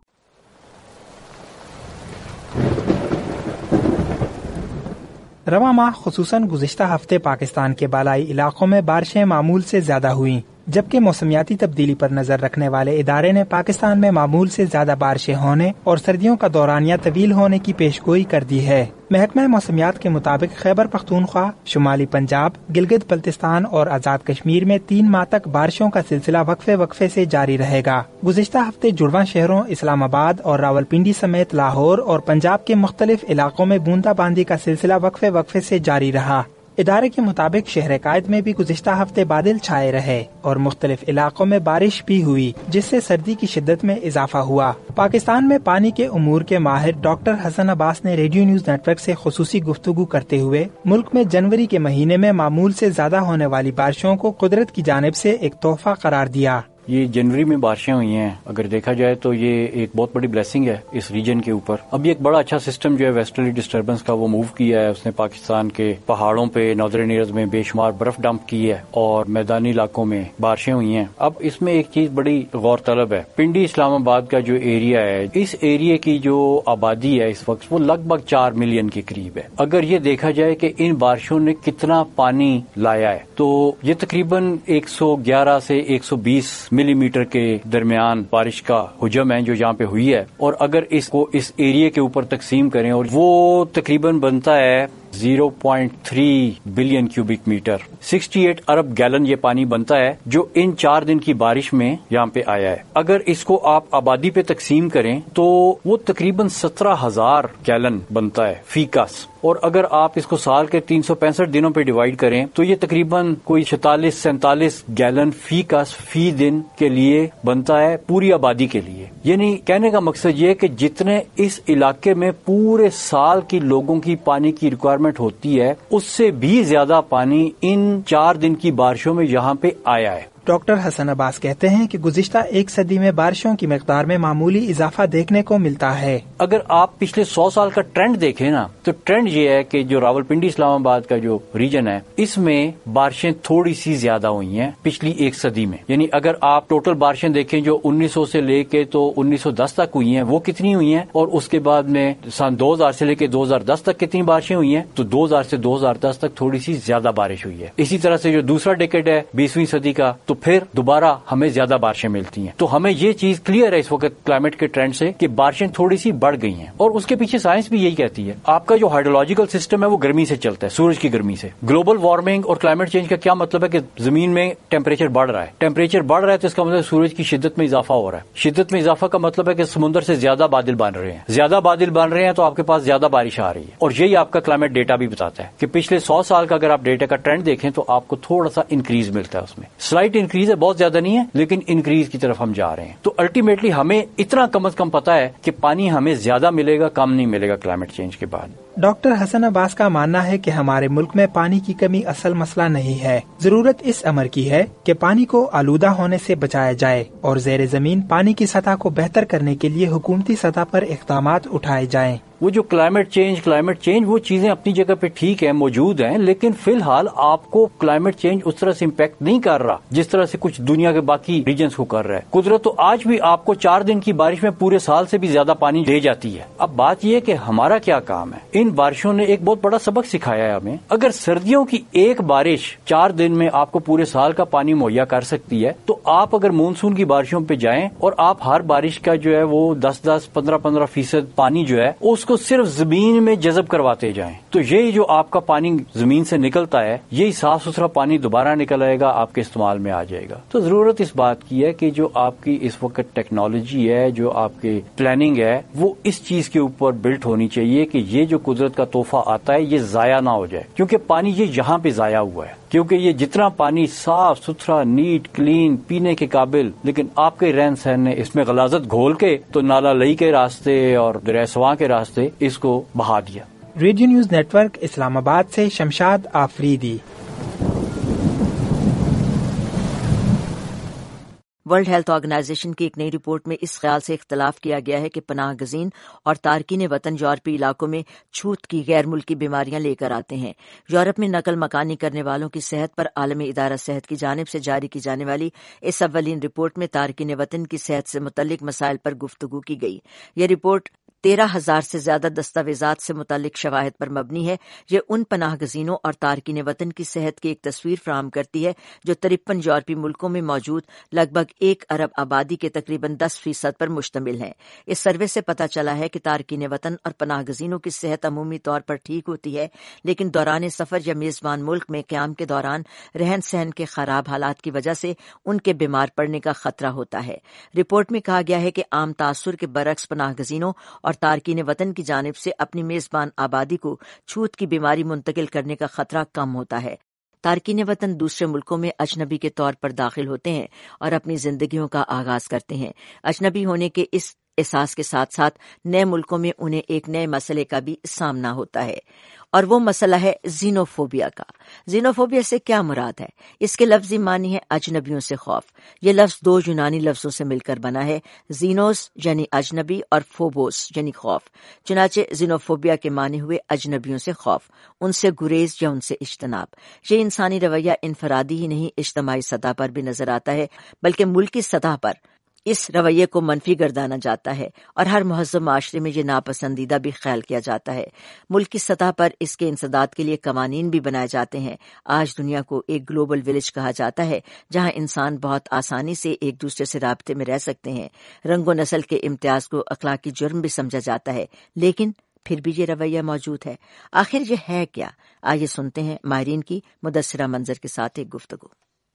رواں ماہ خصوصاً گزشتہ ہفتے پاکستان کے بالائی علاقوں میں بارشیں معمول سے زیادہ ہوئیں، جبکہ موسمیاتی تبدیلی پر نظر رکھنے والے ادارے نے پاکستان میں معمول سے زیادہ بارشیں ہونے اور سردیوں کا دورانیہ طویل ہونے کی پیشگوئی کر دی ہے۔ محکمہ موسمیات کے مطابق خیبر پختونخوا، شمالی پنجاب، گلگت بلتستان اور آزاد کشمیر میں 3 ماہ تک بارشوں کا سلسلہ وقفے سے جاری رہے گا۔ گزشتہ ہفتے جڑواں شہروں اسلام آباد اور راولپنڈی سمیت لاہور اور پنجاب کے مختلف علاقوں میں بوندا باندی کا سلسلہ وقفے سے جاری رہا۔ ادارے کے مطابق شہر قائد میں بھی گزشتہ ہفتے بادل چھائے رہے اور مختلف علاقوں میں بارش بھی ہوئی، جس سے سردی کی شدت میں اضافہ ہوا۔ پاکستان میں پانی کے امور کے ماہر ڈاکٹر حسن عباس نے ریڈیو نیوز نیٹ ورک سے خصوصی گفتگو کرتے ہوئے ملک میں جنوری کے مہینے میں معمول سے زیادہ ہونے والی بارشوں کو قدرت کی جانب سے ایک تحفہ قرار دیا۔ یہ جنوری میں بارشیں ہوئی ہیں، اگر دیکھا جائے تو یہ ایک بہت بڑی بلیسنگ ہے اس ریجن کے اوپر۔ ابھی ایک بڑا اچھا سسٹم جو ہے ویسٹرلی ڈسٹربنس کا وہ موو کیا ہے، اس نے پاکستان کے پہاڑوں پہ ناردرن ایریاز میں بے شمار برف ڈمپ کی ہے اور میدانی علاقوں میں بارشیں ہوئی ہیں۔ اب اس میں ایک چیز بڑی غور طلب ہے، پنڈی اسلام آباد کا جو ایریا ہے، اس ایریا کی جو آبادی ہے اس وقت وہ لگ بھگ 4 ملین کے قریب ہے۔ اگر یہ دیکھا جائے کہ ان بارشوں نے کتنا پانی لایا ہے تو یہ تقریباً 111 سے 120 ملی میٹر کے درمیان بارش کا حجم ہے جو یہاں پہ ہوئی ہے، اور اگر اس کو اس ایریا کے اوپر تقسیم کریں اور وہ تقریباً بنتا ہے 0.3 بلین کیوبک میٹر، 68 ارب گیلن یہ پانی بنتا ہے جو ان 4 دن کی بارش میں یہاں پہ آیا ہے۔ اگر اس کو آپ آبادی پہ تقسیم کریں تو وہ تقریباً 17,000 گیلن بنتا ہے فی کس، اور اگر آپ اس کو سال کے 365 دنوں پہ ڈیوائیڈ کریں تو یہ تقریباً کوئی 46-47 گیلن فی کس فی دن کے لیے بنتا ہے پوری آبادی کے لیے۔ یعنی کہنے کا مقصد یہ کہ جتنے اس علاقے میں پورے سال کی لوگوں کی پانی کی ریکوائرمنٹ ہوتی ہے اس سے بھی زیادہ پانی ان 4 دن کی بارشوں میں یہاں پہ آیا ہے۔ ڈاکٹر حسن عباس کہتے ہیں کہ گزشتہ 1 صدی میں بارشوں کی مقدار میں معمولی اضافہ دیکھنے کو ملتا ہے۔ اگر آپ پچھلے 100 سال کا ٹرینڈ دیکھیں نا تو ٹرینڈ یہ ہے کہ جو راولپنڈی اسلام آباد کا جو ریجن ہے اس میں بارشیں تھوڑی سی زیادہ ہوئی ہیں پچھلی 1 صدی میں۔ یعنی اگر آپ ٹوٹل بارشیں دیکھیں جو 1900 سے لے کے تو 1910 تک ہوئی ہیں وہ کتنی ہوئی ہیں، اور اس کے بعد میں سن 2000 سے لے کے 2010 تک کتنی بارشیں ہوئی ہیں، تو 2000 سے 2010 تک تھوڑی سی زیادہ بارش ہوئی ہے۔ اسی طرح سے جو دوسرا ڈیکیڈ ہے 20ویں صدی کا تو پھر دوبارہ ہمیں زیادہ بارشیں ملتی ہیں۔ تو ہمیں یہ چیز کلیئر ہے اس وقت کلائمیٹ کے ٹرینڈ سے کہ بارشیں تھوڑی سی بڑھ گئی ہیں، اور اس کے پیچھے سائنس بھی یہی کہتی ہے۔ آپ کا جو ہائیڈرولوجیکل سسٹم ہے وہ گرمی سے چلتا ہے، سورج کی گرمی سے۔ گلوبل وارمنگ اور کلائمیٹ چینج کا کیا مطلب ہے کہ زمین میں ٹیمپریچر بڑھ رہا ہے، ٹیمپریچر بڑھ رہا ہے تو اس کا مطلب سورج کی شدت میں اضافہ ہو رہا ہے، شدت میں اضافہ کا مطلب ہے کہ سمندر سے زیادہ بادل بن رہے ہیں، زیادہ بادل بن رہے ہیں تو آپ کے پاس زیادہ بارش آ رہی ہے، اور یہی آپ کا کلائمیٹ ڈیٹا بھی بتاتا ہے کہ پچھلے 100 سال کا اگر آپ ڈیٹا کا ٹرینڈ دیکھیں تو آپ کو تھوڑا سا انکریز ملتا ہے، اس میں سلائٹ انکریز ہے، بہت زیادہ نہیں ہے لیکن انکریز کی طرف ہم جا رہے ہیں۔ تو الٹیمیٹلی ہمیں اتنا کم از کم پتا ہے کہ پانی ہمیں زیادہ ملے گا، کم نہیں ملے گا کلائمیٹ چینج کے بعد۔ ڈاکٹر حسن عباس کا ماننا ہے کہ ہمارے ملک میں پانی کی کمی اصل مسئلہ نہیں ہے، ضرورت اس امر کی ہے کہ پانی کو آلودہ ہونے سے بچایا جائے اور زیر زمین پانی کی سطح کو بہتر کرنے کے لیے حکومتی سطح پر اقدامات اٹھائے جائیں۔ وہ جو کلائمیٹ چینج وہ چیزیں اپنی جگہ پہ ٹھیک ہے، موجود ہیں، لیکن فی الحال آپ کو کلائمیٹ چینج اس طرح سے امپیکٹ نہیں کر رہا جس طرح سے کچھ دنیا کے باقی ریجنز کو کر رہا ہے۔ قدرت تو آج بھی آپ کو 4 دن کی بارش میں پورے سال سے بھی زیادہ پانی دے جاتی ہے۔ اب بات یہ کہ ہمارا کیا کام ہے، ان بارشوں نے ایک بہت بڑا سبق سکھایا ہے ہمیں۔ اگر سردیوں کی ایک بارش 4 دن میں آپ کو پورے سال کا پانی مہیا کر سکتی ہے تو آپ اگر مونسون کی بارشوں پہ جائیں اور آپ ہر بارش کا جو ہے وہ 10-10, 15-15% پانی جو ہے اس کو صرف زمین میں جذب کرواتے جائیں تو یہ جو آپ کا پانی زمین سے نکلتا ہے یہی صاف ستھرا پانی دوبارہ نکل آئے گا، آپ کے استعمال میں آ جائے گا۔ تو ضرورت اس بات کی ہے کہ جو آپ کی اس وقت ٹیکنالوجی ہے، جو آپ کی پلاننگ ہے، وہ اس چیز کے اوپر بلٹ ہونی چاہیے کہ یہ جو قدرت کا تحفہ آتا ہے یہ ضائع نہ ہو جائے، کیونکہ پانی یہ یہاں پہ ضائع ہوا ہے، کیونکہ یہ جتنا پانی صاف ستھرا نیٹ کلین پینے کے قابل، لیکن آپ کے رہن سہن نے اس میں غلاظت گھول کے تو نالا لئی کے راستے اور دریا سواں کے راستے اس کو بہا دیا۔ Radio news network Islamabad سے Shamshad Afridi. World health organization کی ایک نئی رپورٹ میں اس خیال سے اختلاف کیا گیا ہے کہ پناہ گزین اور تارکین وطن یورپی علاقوں میں چھوت کی غیر ملکی بیماریاں لے کر آتے ہیں۔ یورپ میں نقل مکانی کرنے والوں کی صحت پر عالمی ادارہ صحت کی جانب سے جاری کی جانے والی اس اولین رپورٹ میں تارکین وطن کی صحت سے متعلق مسائل پر گفتگو کی گئی۔ یہ رپورٹ 13,000 سے زیادہ دستاویزات سے متعلق شواہد پر مبنی ہے۔ یہ ان پناہ گزینوں اور تارکین وطن کی صحت کی ایک تصویر فراہم کرتی ہے جو 53 یورپی ملکوں میں موجود لگ بھگ 1 ارب آبادی کے تقریباً 10% پر مشتمل ہے۔ اس سروے سے پتہ چلا ہے کہ تارکین وطن اور پناہ گزینوں کی صحت عمومی طور پر ٹھیک ہوتی ہے، لیکن دوران سفر یا میزبان ملک میں قیام کے دوران رہن سہن کے خراب حالات کی وجہ سے ان کے بیمار پڑنے کا خطرہ ہوتا ہے۔ رپورٹ میں کہا گیا ہے کہ عام تاثر کے برعکس پناہ گزینوں اور اور تارکین وطن کی جانب سے اپنی میزبان آبادی کو چھوت کی بیماری منتقل کرنے کا خطرہ کم ہوتا ہے۔ تارکین وطن دوسرے ملکوں میں اجنبی کے طور پر داخل ہوتے ہیں اور اپنی زندگیوں کا آغاز کرتے ہیں۔ اجنبی ہونے کے اس احساس کے ساتھ ساتھ نئے ملکوں میں انہیں ایک نئے مسئلے کا بھی سامنا ہوتا ہے، اور وہ مسئلہ ہے زینوفوبیا کا۔ زینوفوبیا سے کیا مراد ہے؟ اس کے لفظی معنی ہے اجنبیوں سے خوف۔ یہ لفظ دو یونانی لفظوں سے مل کر بنا ہے، زینوس یعنی اجنبی اور فوبوس یعنی خوف۔ چنانچہ زینوفوبیا کے معنی ہوئے اجنبیوں سے خوف، ان سے گریز یا ان سے اجتناب۔ یہ انسانی رویہ انفرادی ہی نہیں، اجتماعی سطح پر بھی نظر آتا ہے، بلکہ ملکی سطح پر اس رویے کو منفی گردانا جاتا ہے اور ہر مہذب معاشرے میں یہ ناپسندیدہ بھی خیال کیا جاتا ہے۔ ملک کی سطح پر اس کے انسداد کے لیے قوانین بھی بنائے جاتے ہیں۔ آج دنیا کو ایک گلوبل ولیج کہا جاتا ہے، جہاں انسان بہت آسانی سے ایک دوسرے سے رابطے میں رہ سکتے ہیں۔ رنگ و نسل کے امتیاز کو اخلاقی جرم بھی سمجھا جاتا ہے، لیکن پھر بھی یہ رویہ موجود ہے۔ آخر یہ ہے کیا؟ آئیے سنتے ہیں ماہرین کی مدثرہ منظر کے ساتھ ایک گفتگو۔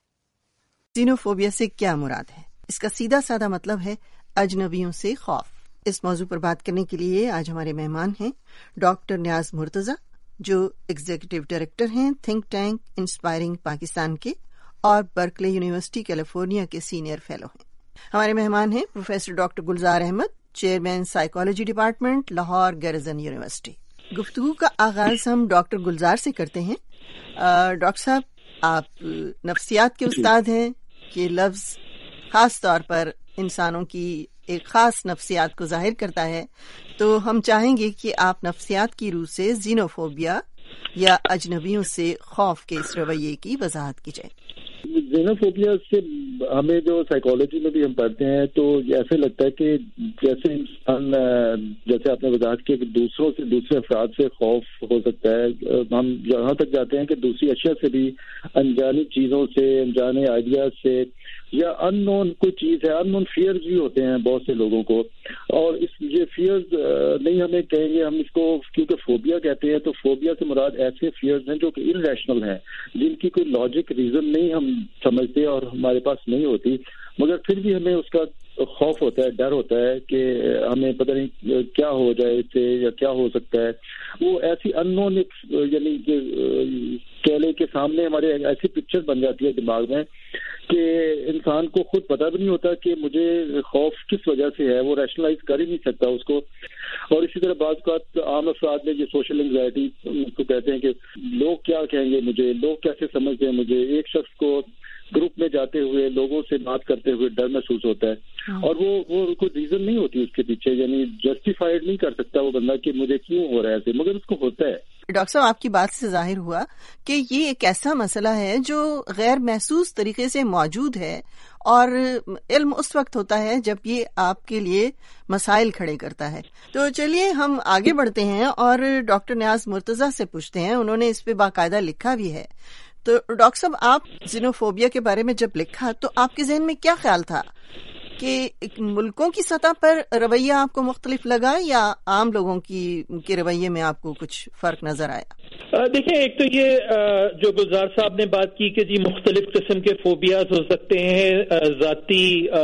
زینوفوبیا سے کیا مراد ہے؟ اس کا سیدھا سادہ مطلب ہے اجنبیوں سے خوف۔ اس موضوع پر بات کرنے کے لیے آج ہمارے مہمان ہیں ڈاکٹر نیاز مرتضی، جو ایگزیکٹو ڈائریکٹر ہیں تھنک ٹینک انسپائرنگ پاکستان کے اور برکلے یونیورسٹی کیلیفورنیا کے سینئر فیلو ہیں۔ ہمارے مہمان ہیں professor doctor Gulzar Ahmed, chairman psychology department, Lahore Garrison university. گفتگو کا آغاز ہم ڈاکٹر گلزار سے کرتے ہیں۔ ڈاکٹر صاحب، آپ نفسیات کے استاد ہیں، یہ لفظ خاص طور پر انسانوں کی ایک خاص نفسیات کو ظاہر کرتا ہے، تو ہم چاہیں گے کہ آپ نفسیات کی روح سے زینوفوبیا یا اجنبیوں سے خوف کے اس رویے کی وضاحت کی جائے۔ زینوفوبیا سے ہمیں جو سائیکالوجی میں بھی ہم پڑھتے ہیں تو ایسے لگتا ہے کہ جیسے انسان، جیسے آپ نے وضاحت کی کہ دوسروں سے، دوسرے افراد سے خوف ہو سکتا ہے، ہم یہاں تک جاتے ہیں کہ دوسری اشیاء سے بھی، انجانی چیزوں سے، انجانے آئیڈیاز سے، یا ان نون کوئی چیز ہے، ان نون فیئرز بھی ہوتے ہیں بہت سے لوگوں کو، اور یہ فیئرز نہیں ہمیں کہیں گے ہم اس کو کیونکہ فوبیا کہتے ہیں، تو فوبیا سے مراد ایسے فیئرز ہیں جو کہ ان ریشنل ہیں، جن کی کوئی لاجک ریزن نہیں ہم سمجھتے اور ہمارے پاس نہیں ہوتی، مگر پھر بھی ہمیں اس کا خوف ہوتا ہے، ڈر ہوتا ہے کہ ہمیں پتہ نہیں کیا ہو جائے اس سے یا کیا ہو سکتا ہے۔ وہ ایسی ان نون، یعنی کیلے کے سامنے ہمارے ایسی پکچر بن جاتی ہے دماغ میں کہ انسان کو خود پتہ بھی نہیں ہوتا کہ مجھے خوف کس وجہ سے ہے، وہ ریشنلائز کر ہی نہیں سکتا اس کو۔ اور اسی طرح بعض اوقات عام افراد میں یہ سوشل انگزائٹی کو کہتے ہیں کہ لوگ کیا کہیں گے مجھے، لوگ کیسے سمجھتے ہیں مجھے۔ ایک شخص کو گروپ میں جاتے ہوئے لوگوں سے بات کرتے ہوئے ڈر محسوس ہوتا ہے، اور وہ کوئی ریزن نہیں ہوتی اس کے پیچھے، یعنی جسٹیفائڈ نہیں کر سکتا وہ بندہ کہ مجھے کیوں ہو رہا ہے ایسے، مگر اس کو ہوتا ہے۔ ڈاکٹر صاحب، آپ کی بات سے ظاہر ہوا کہ یہ ایک ایسا مسئلہ ہے جو غیر محسوس طریقے سے موجود ہے، اور علم اس وقت ہوتا ہے جب یہ آپ کے لیے مسائل کھڑے کرتا ہے۔ تو چلیے ہم آگے بڑھتے ہیں اور ڈاکٹر نیاز مرتضی سے پوچھتے ہیں، انہوں نے اس پہ باقاعدہ لکھا بھی ہے۔ تو ڈاکٹر صاحب، آپ زینوفوبیا کے بارے میں جب لکھا تو آپ کے ذہن میں کیا خیال تھا کہ ملکوں کی سطح پر رویہ آپ کو مختلف لگا یا عام لوگوں کے رویے میں آپ کو کچھ فرق نظر آیا؟ دیکھیں، ایک تو یہ جو گلزار صاحب نے بات کی کہ جی مختلف قسم کے فوبیاز ہو سکتے ہیں ذاتی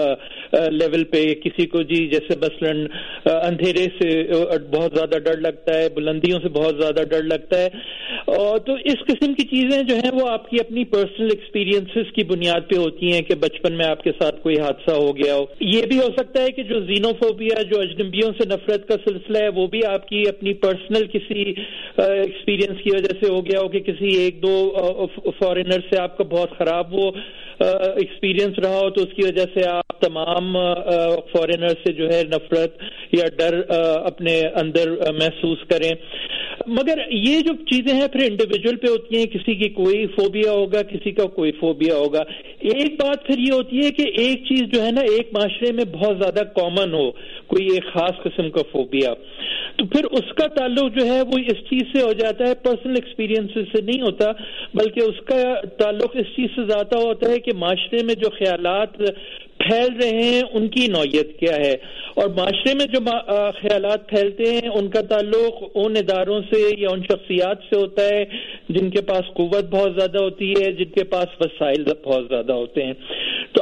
لیول پہ، کسی کو جی جیسے مثلاً اندھیرے سے بہت زیادہ ڈر لگتا ہے، بلندیوں سے بہت زیادہ ڈر لگتا ہے، اور تو اس قسم کی چیزیں جو ہیں وہ آپ کی اپنی پرسنل ایکسپیرینسز کی بنیاد پہ ہوتی ہیں کہ بچپن میں آپ کے ساتھ کوئی حادثہ ہو گیا ہو۔ یہ بھی ہو سکتا ہے کہ جو زینوفوبیا، جو اجنبیوں سے نفرت کا سلسلہ ہے، وہ بھی آپ کی اپنی پرسنل کسی ایکسپیرینس کی وجہ سے ہو گیا ہو کہ کسی ایک دو فارینر سے آپ کا بہت خراب وہ ایکسپیرینس رہا ہو، تو اس کی وجہ سے آپ تمام فارینر سے جو ہے نفرت یا ڈر اپنے اندر محسوس کریں۔ مگر یہ جو چیزیں ہیں پھر انڈیویجول پہ ہوتی ہیں، کسی کی کوئی فوبیا ہوگا، کسی کا کوئی فوبیا ہوگا۔ ایک بات پھر یہ ہوتی ہے کہ ایک چیز جو ہے نا ایک معاشرے میں بہت زیادہ کامن ہو، کوئی ایک خاص قسم کا فوبیا، تو پھر اس کا تعلق جو ہے وہ اس چیز سے ہو جاتا ہے، پرسنل ایکسپیرینس سے نہیں ہوتا، بلکہ اس کا تعلق اس چیز سے زیادہ ہوتا ہے کہ معاشرے میں جو خیالات پھیل رہے ہیں ان کی نوعیت کیا ہے، اور معاشرے میں جو خیالات پھیلتے ہیں ان کا تعلق ان اداروں سے یا ان شخصیات سے ہوتا ہے جن کے پاس قوت بہت زیادہ ہوتی ہے، جن کے پاس وسائل بہت زیادہ ہوتے ہیں۔ تو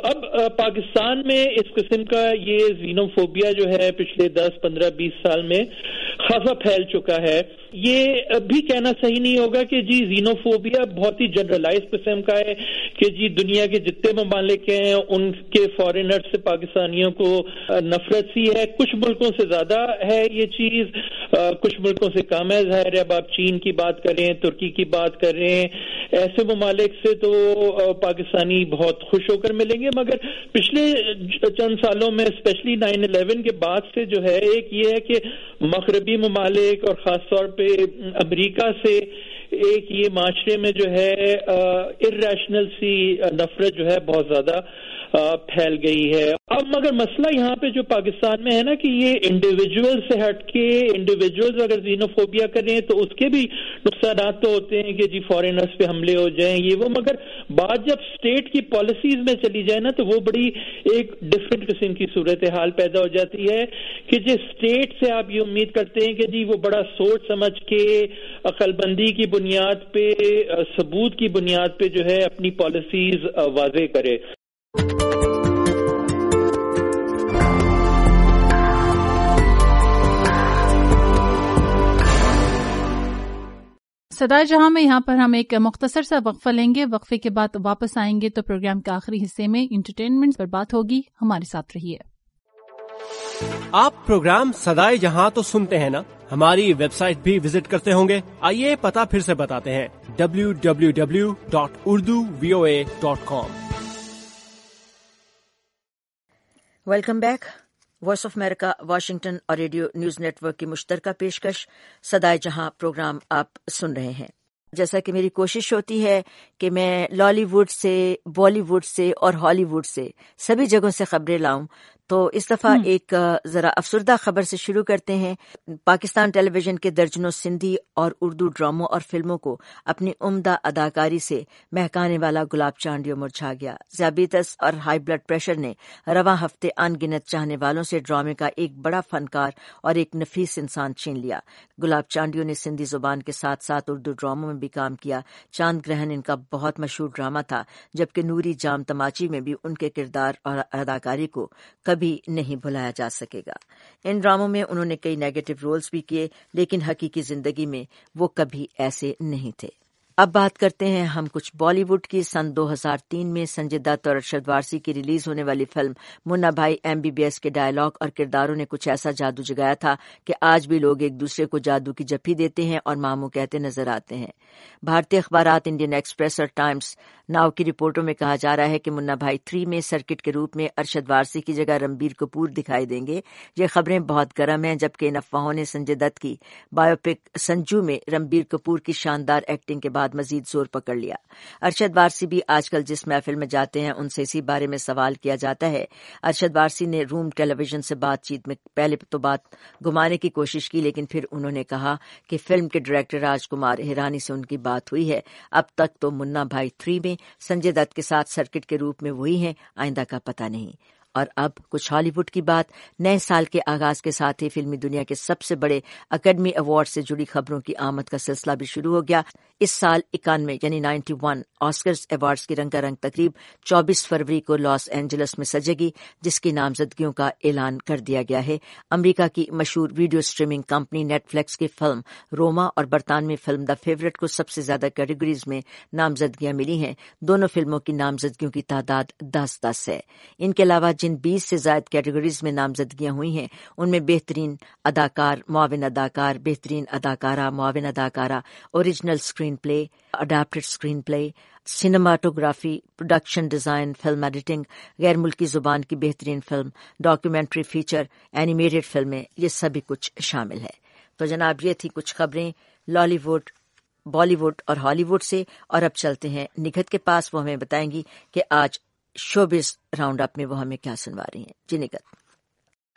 اب پاکستان میں اس قسم کا یہ زینوفوبیا جو ہے پچھلے 10, 15, 20 سال میں خاصا پھیل چکا ہے. یہ بھی کہنا صحیح نہیں ہوگا کہ جی زینوفوبیا بہت ہی جنرلائز قسم کا ہے کہ جی دنیا کے جتنے ممالک ہیں ان کے فارینر سے پاکستانیوں کو نفرت سی ہے. کچھ ملکوں سے زیادہ ہے یہ چیز, کچھ ملکوں سے کم ہے. ظاہر ہے اب آپ چین کی بات کریں, ترکی کی بات کریں, ایسے ممالک سے تو پاکستانی بہت خوش ہو کر ملیں گے. مگر پچھلے چند سالوں میں اسپیشلی 9/11 کے بعد سے جو ہے ایک یہ ہے کہ مغربی ممالک اور خاص طور پہ امریکہ سے ایک یہ معاشرے میں جو ہے irrational سی نفرت جو ہے بہت زیادہ پھیل گئی ہے. اب مگر مسئلہ یہاں پہ جو پاکستان میں ہے نا کہ یہ انڈیویجول سے ہٹ کے انڈیویجولز اگر زینوفوبیا کریں تو اس کے بھی نقصانات تو ہوتے ہیں کہ جی فارینرز پہ حملے ہو جائیں یہ وہ, مگر بات جب اسٹیٹ کی پالیسیز میں چلی جائے نا تو وہ بڑی ایک ڈفرینٹ قسم کی صورتحال پیدا ہو جاتی ہے کہ جس اسٹیٹ سے آپ یہ امید کرتے ہیں کہ جی وہ بڑا سوچ سمجھ کے عقل بندی کی بنیاد پہ, ثبوت کی بنیاد پہ جو ہے اپنی پالیسیز واضح کرے. صدائے جہاں میں یہاں پر ہم ایک مختصر سا وقفہ لیں گے. وقفے کے بعد واپس آئیں گے تو پروگرام کے آخری حصے میں انٹرٹینمنٹ پر بات ہوگی. ہمارے ساتھ رہیے. آپ پروگرام صدائے جہاں تو سنتے ہیں نا, ہماری ویب سائٹ بھی وزٹ کرتے ہوں گے. آئیے پتہ پھر سے بتاتے ہیں www.urduvoa.com. Welcome back. Voice of America Washington اور ریڈیو نیوز نیٹ ورک کی مشترکہ پیشکش صدائے جہاں پروگرام آپ سن رہے ہیں. جیسا کہ میری کوشش ہوتی ہے کہ میں lolly would say, Bali would say اور ہالی ووڈ سے سبھی جگہوں سے خبریں لاؤں, تو اس دفعہ ایک ذرا افسردہ خبر سے شروع کرتے ہیں. پاکستان ٹیلی ویژن کے درجنوں سندھی اور اردو ڈراموں اور فلموں کو اپنی عمدہ اداکاری سے مہکانے والا گلاب چانڈیو مرجھا گیا. ذیابیطس اور ہائی بلڈ پریشر نے رواں ہفتے ان گنت چاہنے والوں سے ڈرامے کا ایک بڑا فنکار اور ایک نفیس انسان چھین لیا. گلاب چانڈیو نے سندھی زبان کے ساتھ ساتھ اردو ڈراموں میں بھی کام کیا. چاند گرہن ان کا بہت مشہور ڈرامہ تھا, جبکہ نوری جام تماچی میں بھی ان کے کردار اور اداکاری کو کبھی نہیں بھلایا جا سکے گا. ان ڈراموں میں انہوں نے کئی نیگیٹو رولز بھی کیے, لیکن حقیقی زندگی میں وہ کبھی ایسے نہیں تھے. اب بات کرتے ہیں ہم کچھ بالی ووڈ کی. سن 2003 میں سنجے دت اور ارشد وارثی کی ریلیز ہونے والی فلم منا بھائی MBBS کے ڈائلاگ اور کرداروں نے کچھ ایسا جادو جگایا تھا کہ آج بھی لوگ ایک دوسرے کو جادو کی جپھی دیتے ہیں اور ماموں کہتے نظر آتے ہیں. بھارتی اخبارات انڈین ایکسپریس اور ٹائمز ناؤ کی رپورٹوں میں کہا جا رہا ہے کہ منا بھائی 3 میں سرکٹ کے روپ میں ارشد وارثی کی جگہ رنبیر کپور دکھائی دیں گے. یہ خبریں بہت گرم ہیں, جبکہ ان افواہوں نے سنجے دت کی بایوپک سنجو میں رنبیر کپور کی شاندار ایکٹنگ کے بعد مزید زور پکڑ لیا. ارشد وارثی بھی آج کل جس محفل میں جاتے ہیں ان سے اسی بارے میں سوال کیا جاتا ہے. ارشد وارثی نے روم ٹیلی ویژن سے بات چیت میں پہلے تو بات گھمانے کی کوشش کی, لیکن پھر انہوں نے کہا کہ فلم کے ڈائریکٹر راج کمار ہیرانی سے ان کی بات ہوئی ہے. اب تک تو منا بھائی 3 میں سنجے دت کے ساتھ سرکٹ کے روپ میں وہی ہیں, آئندہ کا پتہ نہیں. اور اب کچھ ہالی ووڈ کی بات. نئے سال کے آغاز کے ساتھ ہی فلمی دنیا کے سب سے بڑے اکیڈمی ایوارڈ سے جڑی خبروں کی آمد کا سلسلہ بھی شروع ہو گیا. اس سال 91 یعنی 91 آسکرز ایوارڈز کی رنگا رنگ تقریب 24 فروری کو لاس اینجلس میں سجے گی, جس کی نامزدگیوں کا اعلان کر دیا گیا ہے. امریکہ کی مشہور video streaming company Netflix کی فلم روما اور برطانوی فلم دا فیورٹ کو سب سے زیادہ کیٹیگریز میں نامزدگیاں ملی ہیں. دونوں فلموں کی نامزدگیوں کی تعداد 10 ہے. ان کے علاوہ جن 20 سے زائد کیٹیگریز میں نامزدگیاں ہوئی ہیں ان میں بہترین اداکار, معاون اداکار, بہترین اداکارہ, معاون اداکارہ, original screenplay, adapted screenplay, cinematography, production design, film editing, غیر ملکی زبان کی بہترین فلم, ڈاکیومنٹری فیچر, اینیمیٹڈ فلمیں, یہ سبھی کچھ شامل ہے. تو جناب یہ تھی کچھ خبریں لالی ووڈ, بالی ووڈ اور ہالی ووڈ سے. اور اب چلتے ہیں نگہت کے پاس, وہ ہمیں بتائیں گی کہ آج شوبز راؤنڈ اپ میں وہ ہمیں کیا سنوا رہی ہیں. جی نگہت.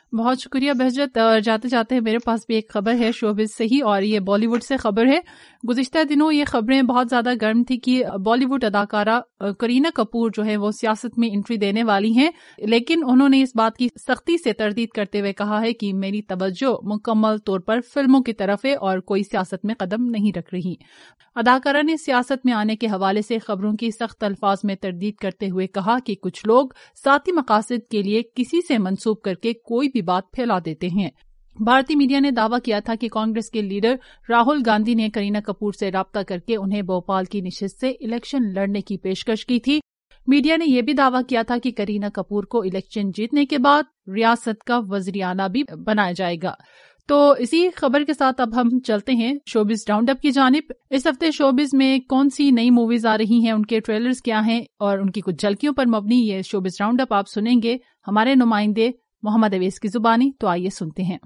بہت شکریہ بہجت. اور جاتے جاتے میرے پاس بھی ایک خبر ہے شوبز سے ہی, اور یہ بالی ووڈ سے خبر ہے. گزشتہ دنوں یہ خبریں بہت زیادہ گرم تھی کہ بالی ووڈ اداکارہ کرینہ کپور جو ہے وہ سیاست میں انٹری دینے والی ہیں, لیکن انہوں نے اس بات کی سختی سے تردید کرتے ہوئے کہا ہے کہ میری توجہ مکمل طور پر فلموں کی طرف ہے اور کوئی سیاست میں قدم نہیں رکھ رہی. اداکارہ نے سیاست میں آنے کے حوالے سے خبروں کی سخت الفاظ میں تردید کرتے ہوئے کہا کہ کچھ لوگ ذاتی مقاصد کے لیے کسی سے منسوب کر کے کوئی بھی بات پھیلا دیتے ہیں. بھارتی میڈیا نے دعویٰ کیا تھا کہ کانگریس کے لیڈر راہل گاندھی نے کرینہ کپور سے رابطہ کر کے انہیں بھوپال کی نشست سے الیکشن لڑنے کی پیشکش کی تھی. میڈیا نے یہ بھی دعویٰ کیا تھا کہ کرینہ کپور کو الیکشن جیتنے کے بعد ریاست کا وزیر اعلیٰ بھی بنایا جائے گا. تو اسی خبر کے ساتھ اب ہم چلتے ہیں شوبز راؤنڈ اپ کی جانب. اس ہفتے شوبز میں کون سی نئی موویز آ رہی ہیں, ان کے ٹریلرز کیا ہیں اور ان کی کچھ جھلکیوں پر مبنی یہ شوبز راؤنڈ اپ آپ سنیں گے ہمارے نمائندے محمد اویس کی زبانی. تو آئیے سنتے ہیں.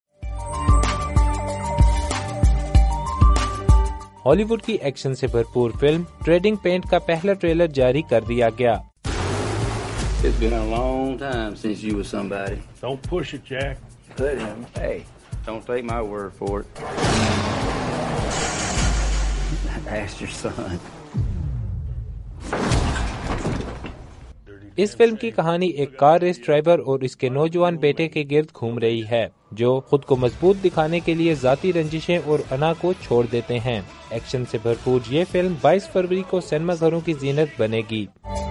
ہالی ووڈ کی ایکشن سے بھرپور فلم ٹریڈنگ پینٹ کا پہلا ٹریلر جاری کر دیا گیا. It's been a long time since you were somebody. Don't push it, Jack. Put him. Hey, don't take my word for it. Ask your son. اس فلم کی کہانی ایک کار ریس ڈرائیور اور اس کے نوجوان بیٹے کے گرد گھوم رہی ہے جو خود کو مضبوط دکھانے کے لیے ذاتی رنجشیں اور انا کو چھوڑ دیتے ہیں. ایکشن سے بھرپور یہ فلم 22 فروری کو سینما گھروں کی زینت بنے گی.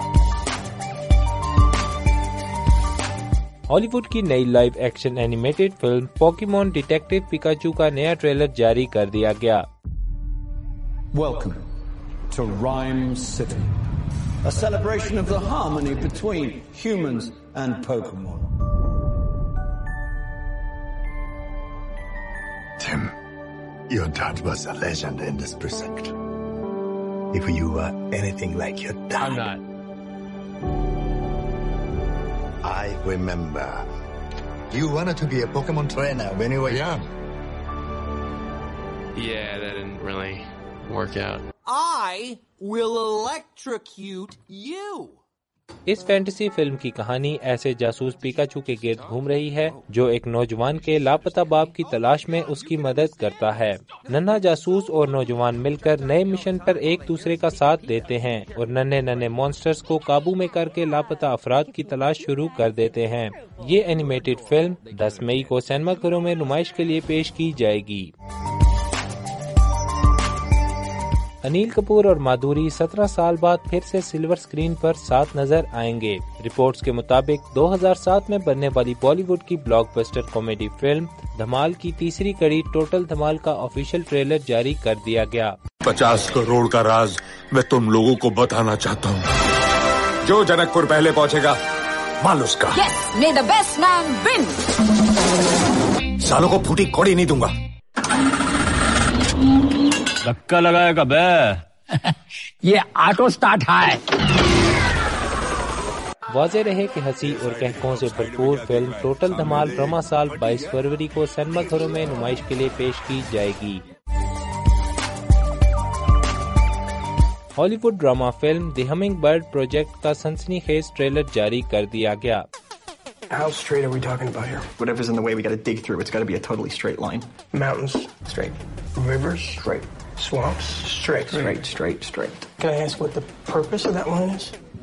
ہالی ووڈ کی نئی live action animated film Pokemon detective Pikachu کا نیا ٹریلر جاری کر دیا گیا. Welcome to Rhyme City, a celebration of the harmony between humans and Pokemon. Tim, your dad was a legend in this precinct. If you were anything like your dad... I'm not. I remember. You wanted to be a Pokemon trainer when you were young. Yeah, that didn't really work out. I will electrocute you. اس fantasy film کی کہانی ایسے جاسوس پیکاچو کے گرد گھوم رہی ہے جو ایک نوجوان کے لاپتہ باپ کی تلاش میں اس کی مدد کرتا ہے. ننھا جاسوس اور نوجوان مل کر نئے مشن پر ایک دوسرے کا ساتھ دیتے ہیں اور ننھے مونسٹرز کو قابو میں کر کے لاپتہ افراد کی تلاش شروع کر دیتے ہیں. یہ اینیمیٹڈ فلم 10 مئی کو سینما گھروں میں نمائش کے لیے پیش کی جائے گی. انیل کپور اور مادھوری 17 سال بعد پھر سے سلور سکرین پر ساتھ نظر آئیں گے. رپورٹس کے مطابق 2007 میں بننے والی بالی ووڈ کی blockbuster comedy film Dhamaal کی تیسری کڑی ٹوٹل دھمال کا آفیشیل ٹریلر جاری کر دیا گیا. 50 کروڑ کا راز میں تم لوگوں کو بتانا چاہتا ہوں. جو جنک پور پہلے پہنچے گا مال اس کا. Yes, may the best man win. سالوں کو پھوٹی کوڑی نہیں دوں گا. دھکا لگائے گا بے. یہ آٹو سٹارٹ ہے. واضح رہے کہ ہنسی اور کہکوں سے بھرپور فلم ٹوٹل دھمال رواں سال 22 فروری کو سینما گھروں میں نمائش کے لیے پیش کی جائے گی. Hollywood drama film the hummingbird project کا سنسنی خیز ٹریلر جاری کر دیا گیا. How straight are we talking about here? Whatever's in the way, we got to dig through. It's got to be a totally straight line. Mountains, straight. Rivers, straight. Swamps, straight. Straight. Can I ask what the purpose of that line is?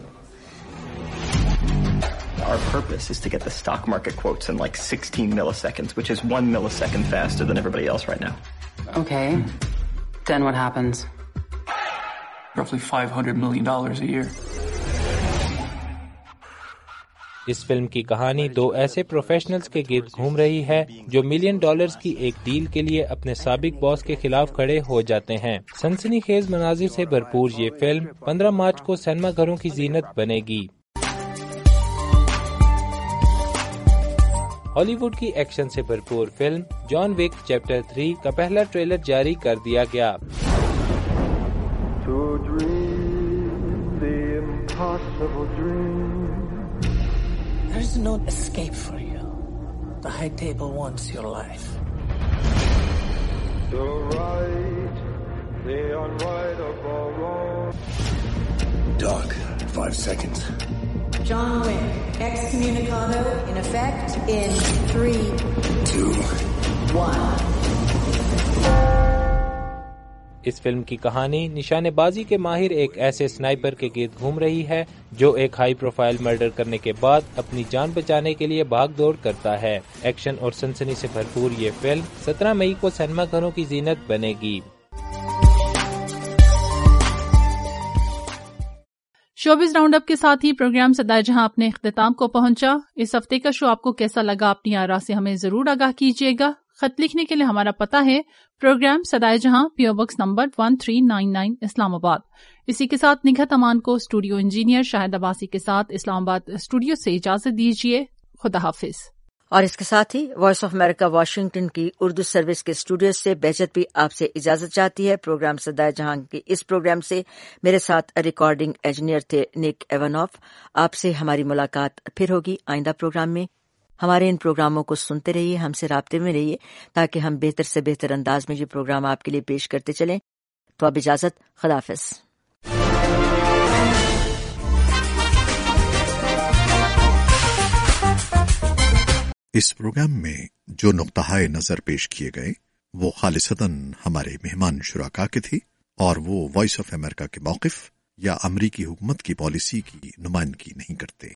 Our purpose is to get the stock market quotes in like 16 milliseconds, which is 1 millisecond faster than everybody else right now. Okay. Then what happens? Roughly $500 million a year. اس film کی کہانی دو ایسے professionals کے گرد گھوم رہی ہے جو $1 ملین کی ایک ڈیل کے لیے اپنے سابق باس کے خلاف کھڑے ہو جاتے ہیں. سنسنی خیز مناظر سے بھرپور یہ فلم 15 مارچ کو سینما گھروں کی زینت بنے گی. ہالی ووڈ کی ایکشن سے بھرپور فلم جان وک چیپٹر 3 کا پہلا ٹریلر جاری کر دیا گیا. There's no escape for you. The high table wants your life. The right, the unrightable wrong. Doc, 5 seconds. John Wick, excommunicado in effect in 3, 2, 1. اس فلم کی کہانی نشانے بازی کے ماہر ایک ایسے سنائپر کے گرد گھوم رہی ہے جو ایک ہائی پروفائل مرڈر کرنے کے بعد اپنی جان بچانے کے لیے بھاگ دوڑ کرتا ہے. ایکشن اور سنسنی سے بھرپور یہ فلم 17 مئی کو سینما گھروں کی زینت بنے گی. شوبز راؤنڈ اپ کے ساتھ ہی پروگرام صدائے جہاں اپنے اختتام کو پہنچا. اس ہفتے کا شو آپ کو کیسا لگا؟ اپنی آراء سے ہمیں ضرور آگاہ کیجیے گا. خط لکھنے کے لیے ہمارا پتہ ہے پروگرام صدائے جہاں، PO Box نمبر 1399 اسلام آباد. اسی کے ساتھ نگہت امان کو اسٹوڈیو انجینئر شاہد عباسی کے ساتھ اسلام آباد اسٹوڈیو سے اجازت دیجیے. خدا حافظ. اور اس کے ساتھ ہی وائس آف امریکہ واشنگٹن کی اردو سروس کے اسٹوڈیو سے بہجت بھی آپ سے اجازت چاہتی ہے. پروگرام صدائے جہاں کے اس پروگرام سے میرے ساتھ ریکارڈنگ انجینئر تھے نک ایونوف. آپ سے ہماری ملاقات پھر ہوگی آئندہ پروگرام میں. ہمارے ان پروگراموں کو سنتے رہیے، ہم سے رابطے میں رہیے تاکہ ہم بہتر سے بہتر انداز میں یہ پروگرام آپ کے لیے پیش کرتے چلیں. تو اب اجازت، خدا حافظ. اس پروگرام میں جو نقطۂ نظر پیش کیے گئے وہ خالصتاً ہمارے مہمان شرکاء کے تھے اور وہ وائس آف امریکہ کے موقف یا امریکی حکومت کی پالیسی کی نمائندگی نہیں کرتے.